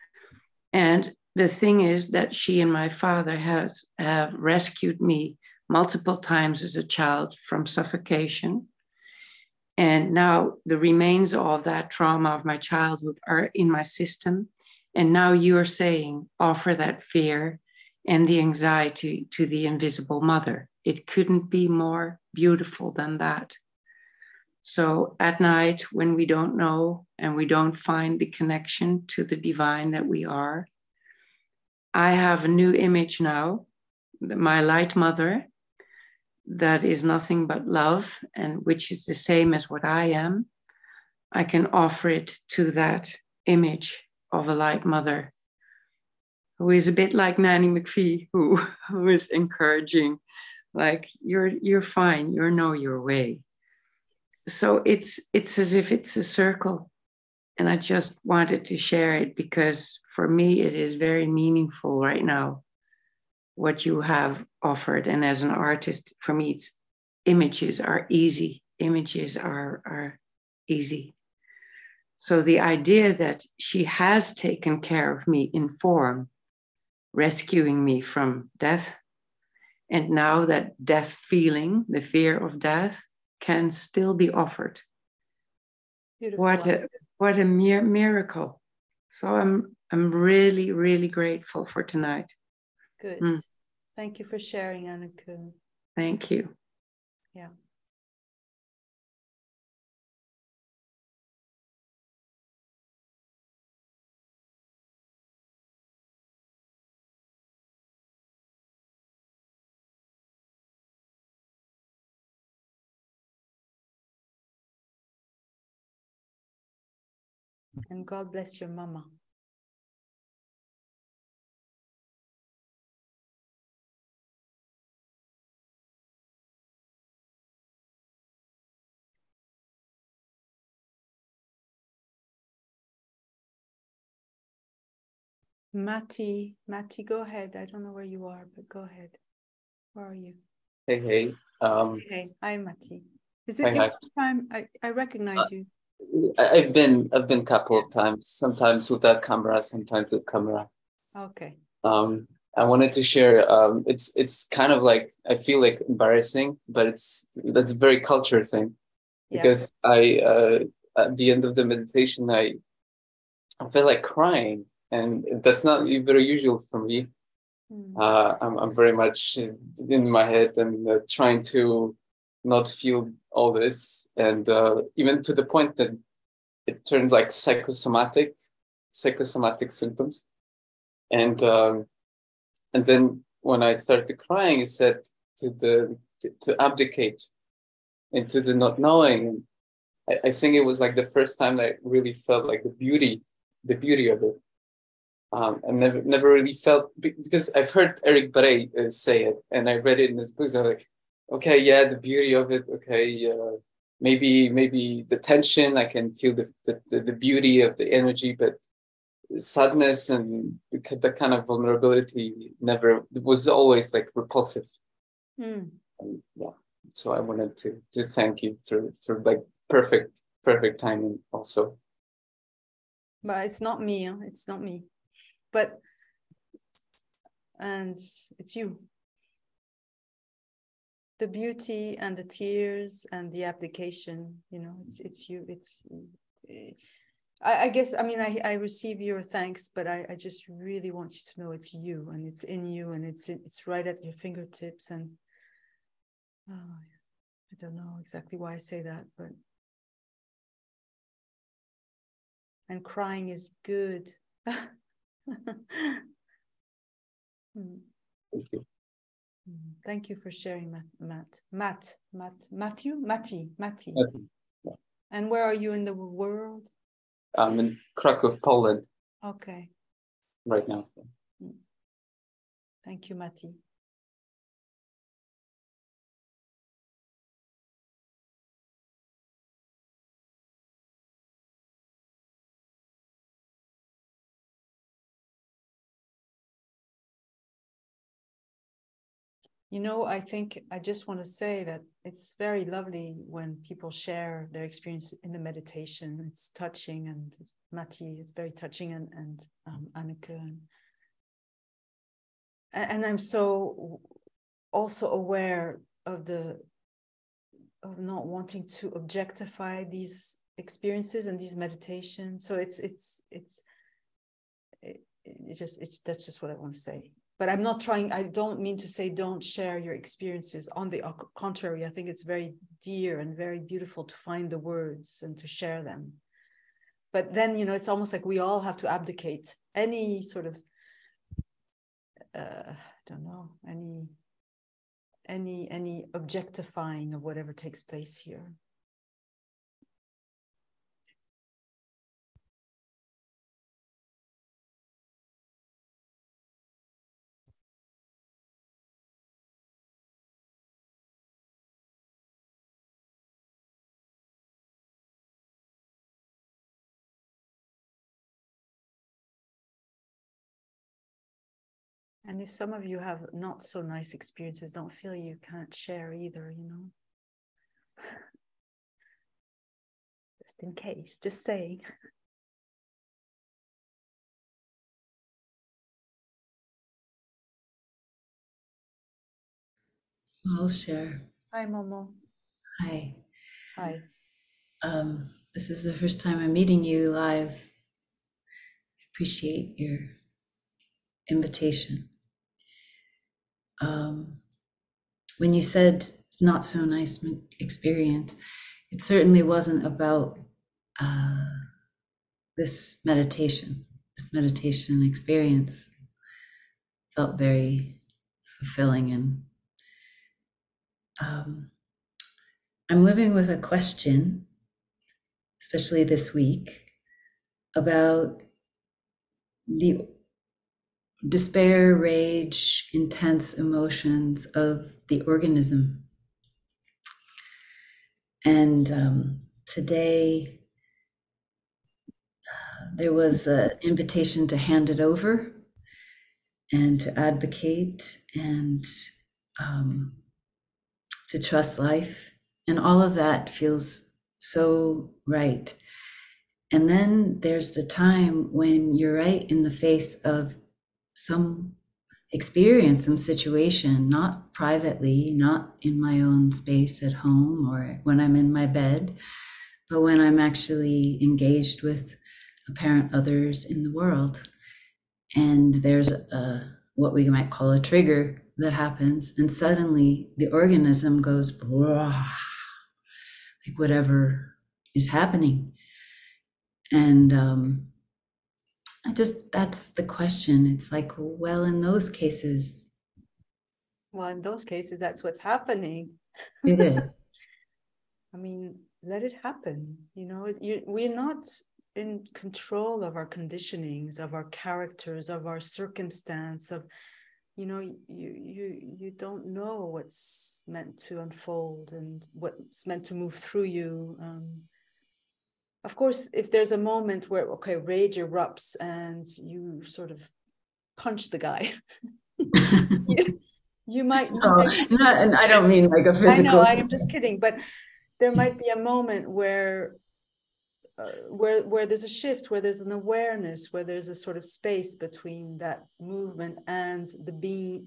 And the thing is that she and my father have rescued me multiple times as a child from suffocation. And now the remains of that trauma of my childhood are in my system. And now you're saying, offer that fear and the anxiety to the invisible mother. It couldn't be more beautiful than that. So at night, when we don't know and we don't find the connection to the divine that we are, I have a new image now, my light mother, that is nothing but love, and which is the same as what I am. I can offer it to that image of a light mother who is a bit like Nanny McPhee, who is encouraging, like, you're fine, you know your way. So it's as if it's a circle. And I just wanted to share it because for me, it is very meaningful right now, what you have offered. And as an artist, for me, it's images are easy. Images are easy. So the idea that she has taken care of me in form, rescuing me from death, and now that death feeling, the fear of death, can still be offered. Beautiful. What a miracle. So I'm really, really grateful for tonight. Good. Thank you for sharing, Anneke. Thank you. Yeah. And God bless your mama. Matti, go ahead. I don't know where you are, but go ahead. Where are you? Hey. Hey, hi, Matti. Is it this time? I recognize you. I've been a couple of times, sometimes without camera, sometimes with camera. Okay. I wanted to share. It's kind of like, I feel like embarrassing, but that's a very culture thing, because I at the end of the meditation I felt like crying, and that's not very usual for me. I'm very much in my head and trying to not feel all this, and even to the point that it turned like psychosomatic symptoms, and then when I started crying, it said to abdicate into the not knowing. I think it was like the first time that I really felt like the beauty of it. I never really felt, because I've heard Eric Beret say it, and I read it in his books. I'm like, okay, yeah, the beauty of it. Okay, maybe the tension, I can feel the beauty of the energy, but sadness and the kind of vulnerability never, was always like repulsive. And, yeah, so I wanted to thank you for like perfect timing also. But it's not me. It's not me. But, and it's you. The beauty and the tears and the application, you know, it's you. It's, I guess, I mean, I receive your thanks, but I just really want you to know it's you, and it's in you, and it's right at your fingertips. And I don't know exactly why I say that, but, and crying is good. Thank you. Thank you for sharing, Matthew. Yeah. And where are you in the world? I'm in Krakow, Poland. Okay. Right now. Thank you, Matti. You know, I think I just want to say that it's very lovely when people share their experience in the meditation. It's touching, and Matti is very touching, and Anneke. And I'm so also aware of not wanting to objectify these experiences and these meditations. So that's just what I want to say. But I'm not trying, I don't mean to say don't share your experiences. On the contrary, I think it's very dear and very beautiful to find the words and to share them. But then, you know, it's almost like we all have to abdicate any sort of, I don't know, any objectifying of whatever takes place here. And if some of you have not so nice experiences, don't feel you can't share either, you know. Just in case, just saying. I'll share. Hi, Momo. Hi. Hi. This is the first time I'm meeting you live. I appreciate your invitation. When you said it's not so nice experience, it certainly wasn't about this meditation. This meditation experience felt very fulfilling, and I'm living with a question, especially this week, about the despair, rage, intense emotions of the organism. And today there was an invitation to hand it over and to advocate and to trust life. And all of that feels so right. And then there's the time when you're right in the face of some experience some situation, not privately, not in my own space at home or when I'm in my bed, but when I'm actually engaged with apparent others in the world. And there's what we might call a trigger that happens, and suddenly the organism goes like whatever is happening. And that's the question. It's like, well, in those cases, well, in those cases, that's what's happening. it is. I mean, let it happen. We're not in control of our conditionings, of our characters, of our circumstance, of, you don't know what's meant to unfold and what's meant to move through you. Of course, if there's a moment where, okay, rage erupts and you sort of punch the guy, you might. And I don't mean like a physical. I know, I'm just kidding, but there might be a moment where there's a shift, where there's an awareness, where there's a sort of space between that movement and the being,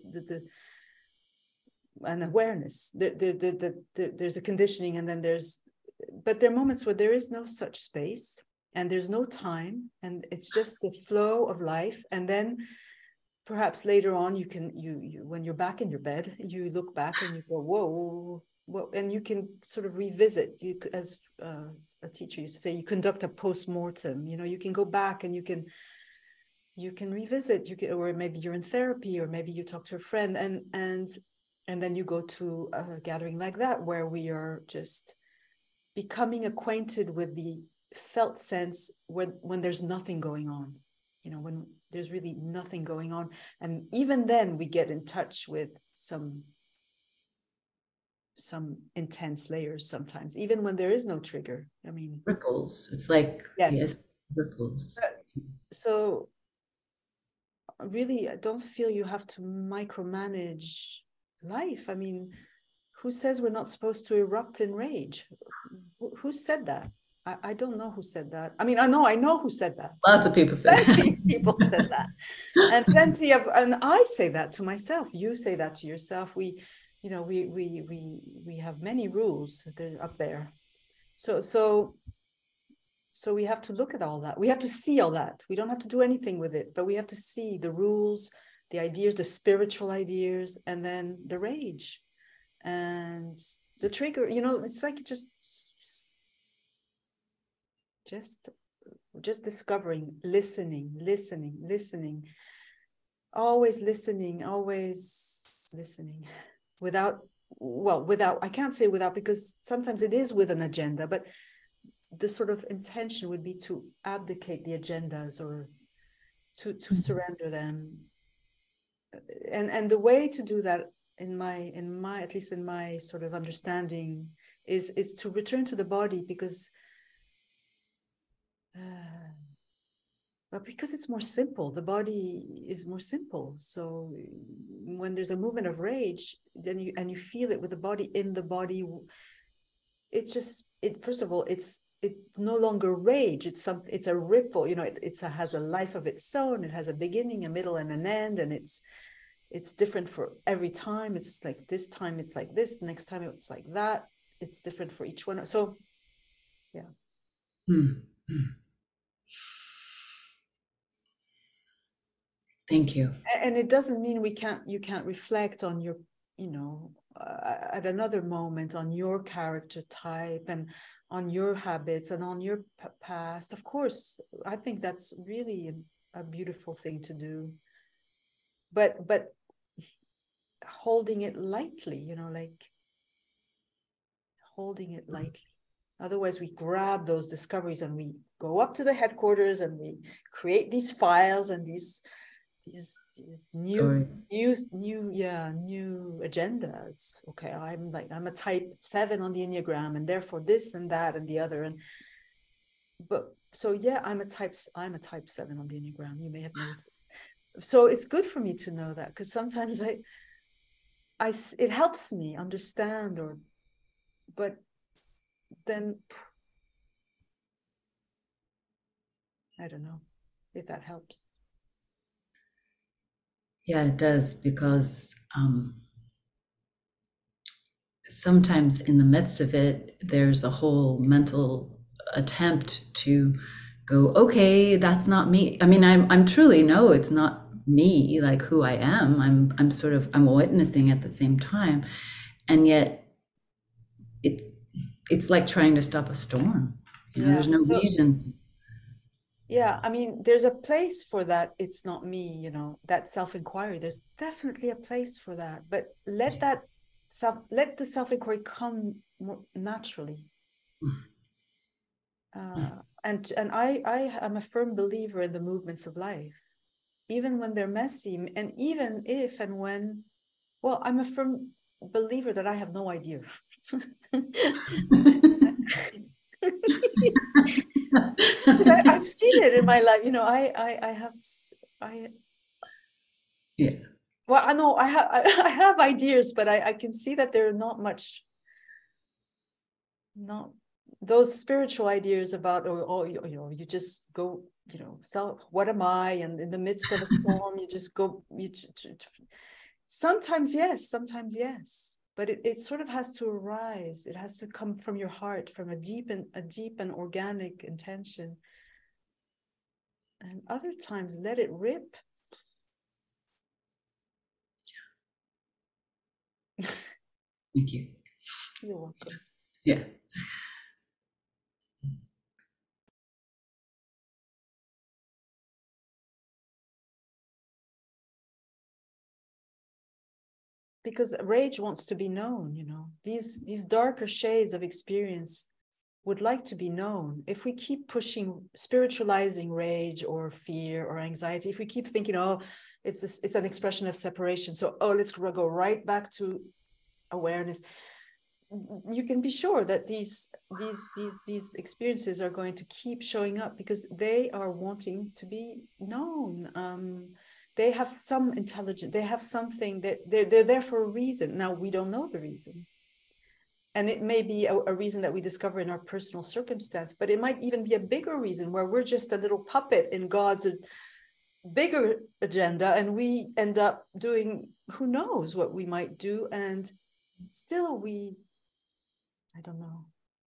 an awareness. There's a conditioning, and then but there are moments where there is no such space, and there's no time, and it's just the flow of life. And then perhaps later on, you when you're back in your bed, you look back and you go, whoa. Well, and you can sort of revisit. You, as a teacher used to say, you conduct a post-mortem. You can go back and you can revisit. Or maybe you're in therapy, or maybe you talk to a friend, and then you go to a gathering like that, where we are just becoming acquainted with the felt sense when there's nothing going on. When there's really nothing going on, and even then we get in touch with some intense layers sometimes, even when there is no trigger. I mean, ripples. It's like, yes, ripples. So really, I don't feel you have to micromanage life. I mean, who says we're not supposed to erupt in rage? Who said that? I don't know who said that. I mean, I know who said that. Lots of people said that. People said that. And I say that to myself. You say that to yourself. We have many rules up there. So we have to look at all that. We have to see all that. We don't have to do anything with it, but we have to see the rules, the ideas, the spiritual ideas, and then the rage and the trigger. It's like just discovering, listening, always listening, without, I can't say without, because sometimes it is with an agenda, but the sort of intention would be to abdicate the agendas, or to surrender them. And the way to do that, in my at least in my sort of understanding, is to return to the body, because it's more simple. The body is more simple. So when there's a movement of rage, then you feel it with the body, in the body. First of all, it's no longer rage. It's a ripple. It has a life of its own. It has a beginning, a middle, and an end, and it's different for every time. It's like this time it's like this, next time it's like that. It's different for each one. So yeah. Thank you. And it doesn't mean you can't reflect on your, at another moment, on your character type and on your habits and on your past. Of course, I think that's really a beautiful thing to do. But holding it lightly, like holding it lightly. Otherwise, we grab those discoveries and we go up to the headquarters and we create these files and these new agendas. Okay, I'm a type 7 on the Enneagram, and therefore this and that and the other. I'm a type 7 on the Enneagram. You may have noticed. So it's good for me to know that, because sometimes it helps me understand, but then I don't know if that helps. Yeah, it does, because sometimes in the midst of it, there's a whole mental attempt to go, okay, that's not me. I mean, I'm truly, no, it's not me, like who I am. I'm witnessing at the same time. And yet it's like trying to stop a storm. There's no reason. Yeah, I mean, there's a place for that. It's not me, that self-inquiry. There's definitely a place for that. But let the self-inquiry come more naturally. And I am a firm believer in the movements of life, even when they're messy, and even if and when, well, I'm a firm believer that I have no idea. I've seen it in my life, Yeah. Well, I know I have ideas, but I can see that they're not those spiritual ideas about, you just go, what am I? And in the midst of a storm, you just go, sometimes yes, but it sort of has to arise. It has to come from your heart, from a deep and organic intention. And other times, let it rip. Thank you. You're welcome. Yeah. Because rage wants to be known, these darker shades of experience would like to be known. If we keep spiritualizing rage or fear or anxiety, if we keep thinking, it's an expression of separation, so let's go right back to awareness, you can be sure that these experiences are going to keep showing up because they are wanting to be known. They have some intelligence, they have something that they're there for a reason. Now, we don't know the reason. And it may be a reason that we discover in our personal circumstance, but it might even be a bigger reason where we're just a little puppet in God's bigger agenda, and we end up doing who knows what we might do, and still I don't know.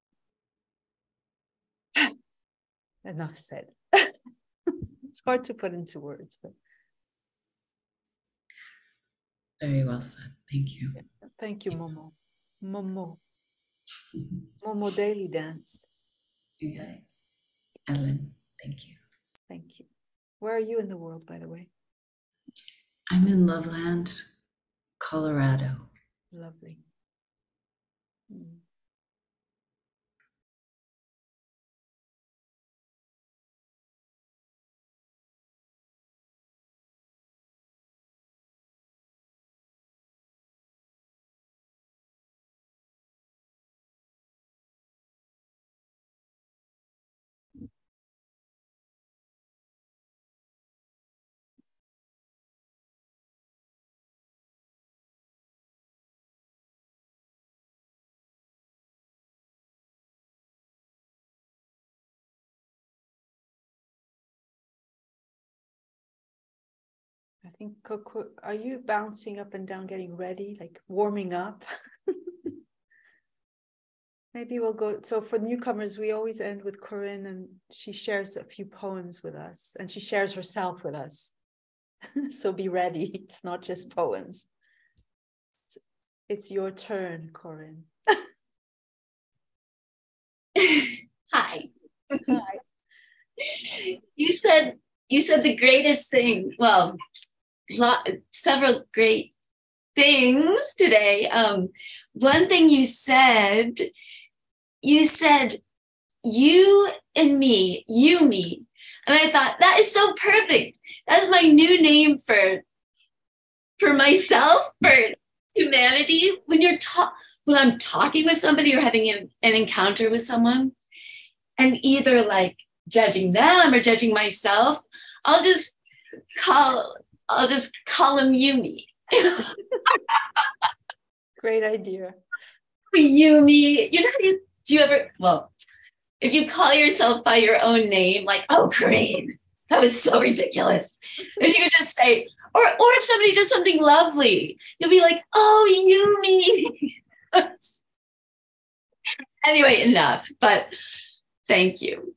Enough said. It's hard to put into words, but very well said. Thank you. Yeah. Thank you, Momo. Momo Daily Dance. Yeah. Ellen, thank you. Thank you. Where are you in the world, by the way? I'm in Loveland, Colorado. Lovely. Mm. I think, Coco, are you bouncing up and down, getting ready, like warming up? Maybe we'll go. So for newcomers, we always end with Corinne, and she shares a few poems with us, and she shares herself with us. So be ready. It's not just poems. It's your turn, Corinne. Hi. Hi. You said the greatest thing. Well, several great things today. One thing you said, you and me, you, me. And I thought, that is so perfect. That is my new name for myself, for humanity. When I'm talking with somebody or having an encounter with someone, and either like judging them or judging myself, I'll just call him Yumi. Great idea. Yumi. Do you ever, well, if you call yourself by your own name, like, oh, Corinne, that was so ridiculous. And you just say, Or if somebody does something lovely, you'll be like, oh, you mean. Anyway, enough, but thank you.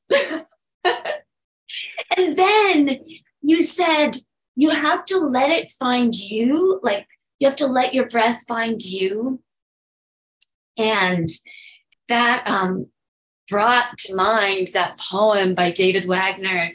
And then you said you have to let it find you, like you have to let your breath find you. And that brought to mind that poem by David Wagner.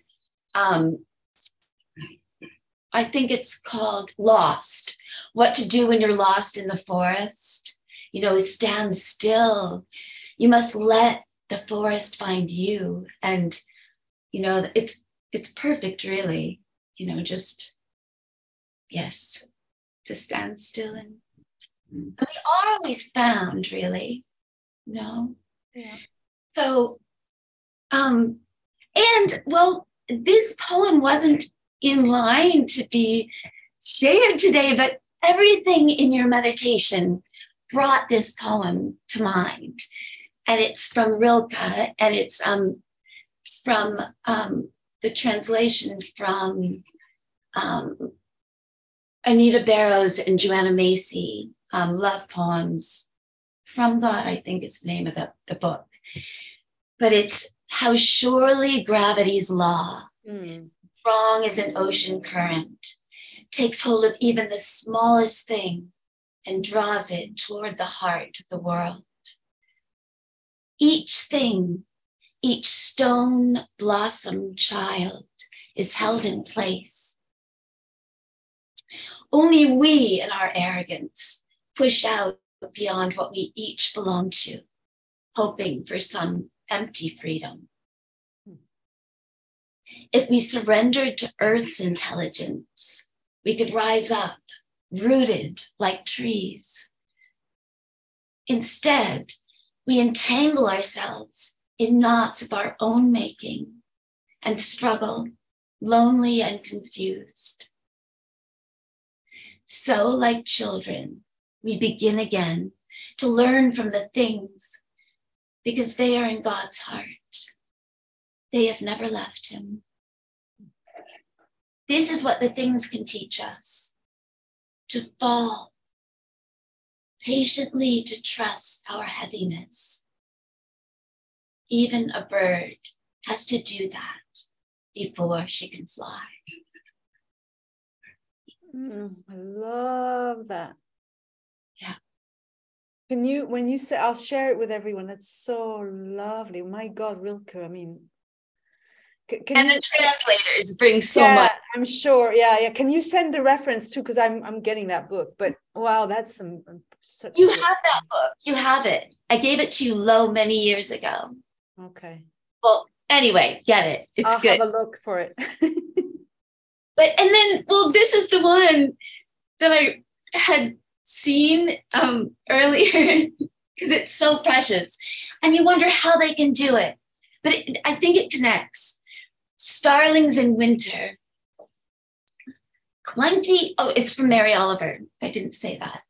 I think it's called Lost. What to do when you're lost in the forest. You know, stand still. You must let the forest find you. And, you know, it's perfect, really. You know, just, yes, to stand still. And we are always found, really. No? Yeah. So, and, well, this poem wasn't in line to be shared today, but everything in your meditation brought this poem to mind. And it's from Rilke, and it's from the translation from Anita Barrows and Joanna Macy, love poems from God, I think is the name of the book. But it's how surely gravity's law, strong as an ocean current, takes hold of even the smallest thing and draws it toward the heart of the world. Each thing, each stone blossom child is held in place. Only we in our arrogance push out beyond what we each belong to, hoping for some empty freedom. If we surrendered to Earth's intelligence, we could rise up, rooted like trees. Instead, we entangle ourselves in knots of our own making and struggle, lonely and confused. So, like children, we begin again to learn from the things because they are in God's heart. They have never left him. This is what the things can teach us: to fall, patiently to trust our heaviness. Even a bird has to do that before she can fly. I love that. Yeah. Can you, when you say, I'll share it with everyone. That's so lovely. My God, Rilke, I mean. And the translators bring so much. I'm sure. Yeah. Can you send the reference too? Because I'm getting that book. But wow, that's such. You have that book. You have it. I gave it to you many years ago. Okay. Well, anyway, get it. It's good. I'll have a look for it. And then, well, this is the one that I had seen earlier because it's so precious. And you wonder how they can do it. But I think it connects. Starlings in winter. Clunky, it's from Mary Oliver. I didn't say that.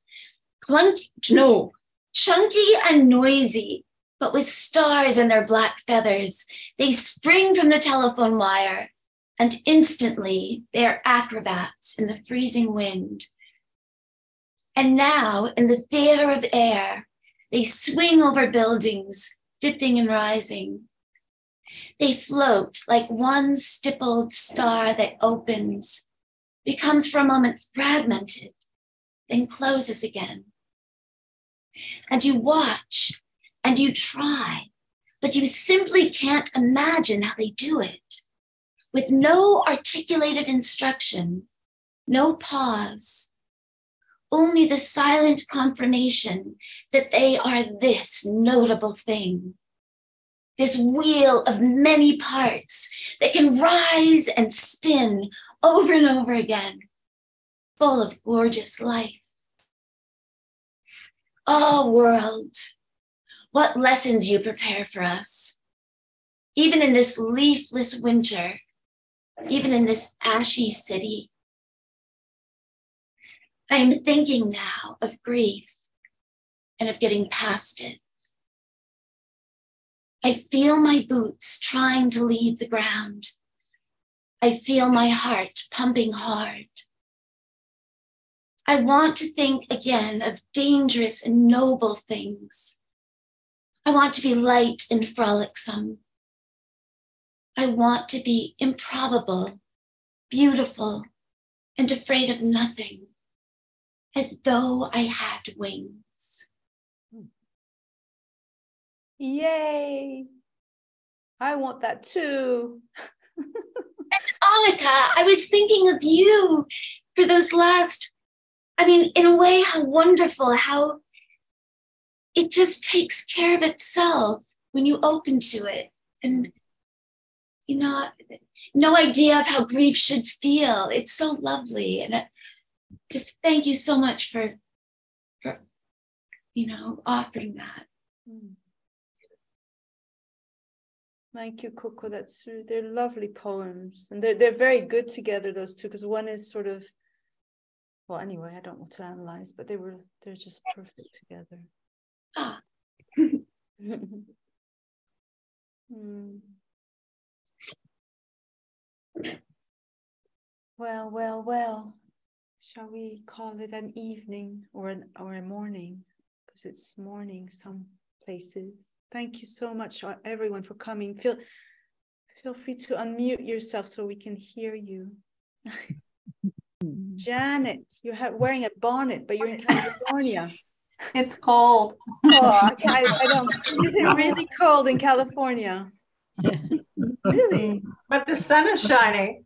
Chunky and noisy, but with stars in their black feathers, they spring from the telephone wire, and instantly they are acrobats in the freezing wind. And now, in the theater of air, they swing over buildings, dipping and rising. They float like one stippled star that opens, becomes for a moment fragmented, then closes again. And you watch and you try, but you simply can't imagine how they do it. With no articulated instruction, no pause, only the silent confirmation that they are this notable thing. This wheel of many parts that can rise and spin over and over again, full of gorgeous life. Oh, world, what lessons you prepare for us. Even in this leafless winter, even in this ashy city. I am thinking now of grief and of getting past it. I feel my boots trying to leave the ground. I feel my heart pumping hard. I want to think again of dangerous and noble things. I want to be light and frolicsome. I want to be improbable, beautiful, and afraid of nothing, as though I had wings. Yay! I want that too. And Annika, I was thinking of you for those last, I mean, in a way, how wonderful, how it just takes care of itself when you open to it. And, you know, no idea of how grief should feel. It's so lovely. And just thank you so much for offering that. Thank you, Coco. They're lovely poems, and they're very good together, those two, because one is sort of, well, anyway, I don't want to analyze, but they're just perfect together. Ah. Well. Shall we call it an evening or a morning? Because it's morning some places. Thank you so much, everyone, for coming. Feel free to unmute yourself so we can hear you. Janet, you're wearing a bonnet, but you're in California. It's cold. Oh, I don't. Is it really cold in California? Really? But the sun is shining.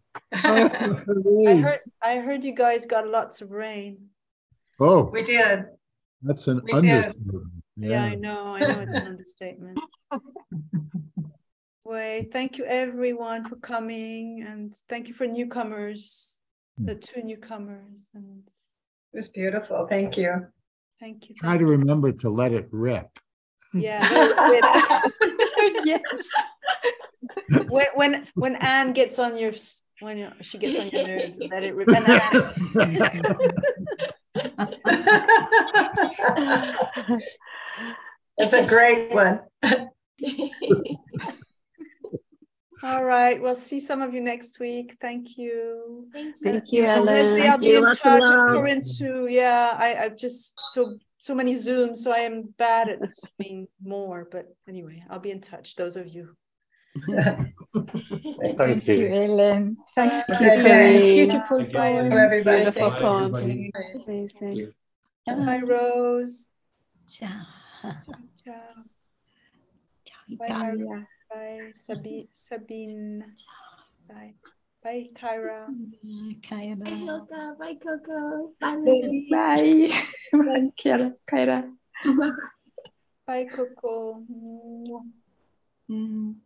I heard you guys got lots of rain. Oh, we did. That's an understatement. Yeah, I know it's an understatement. Wait, thank you everyone for coming, and thank you for newcomers, the two newcomers. And it was beautiful. Thank you. Thank you. Try to remember to let it rip. Yeah. Yes. When Anne gets on your she gets on your nerves, let it rip. It's a great one. All right. We'll see some of you next week. Thank you. Thank you, Ellen. Leslie, I'll be in touch. Corinne too. Yeah, I've just so many Zooms, so I am bad at Zooming more. But anyway, I'll be in touch. Those of you. Thank you, Ellen. Thank you. Beautiful poem. Everybody. Beautiful poem. Amazing. Bye, Rose. Ciao. Ciao. Bye, Italia. Bye, Sabine. Bye. Bye, Kyra. Kyra. Bye, Coco. Bye, Coco. Bye, Bye. Bye, Kyra. Bye, Coco.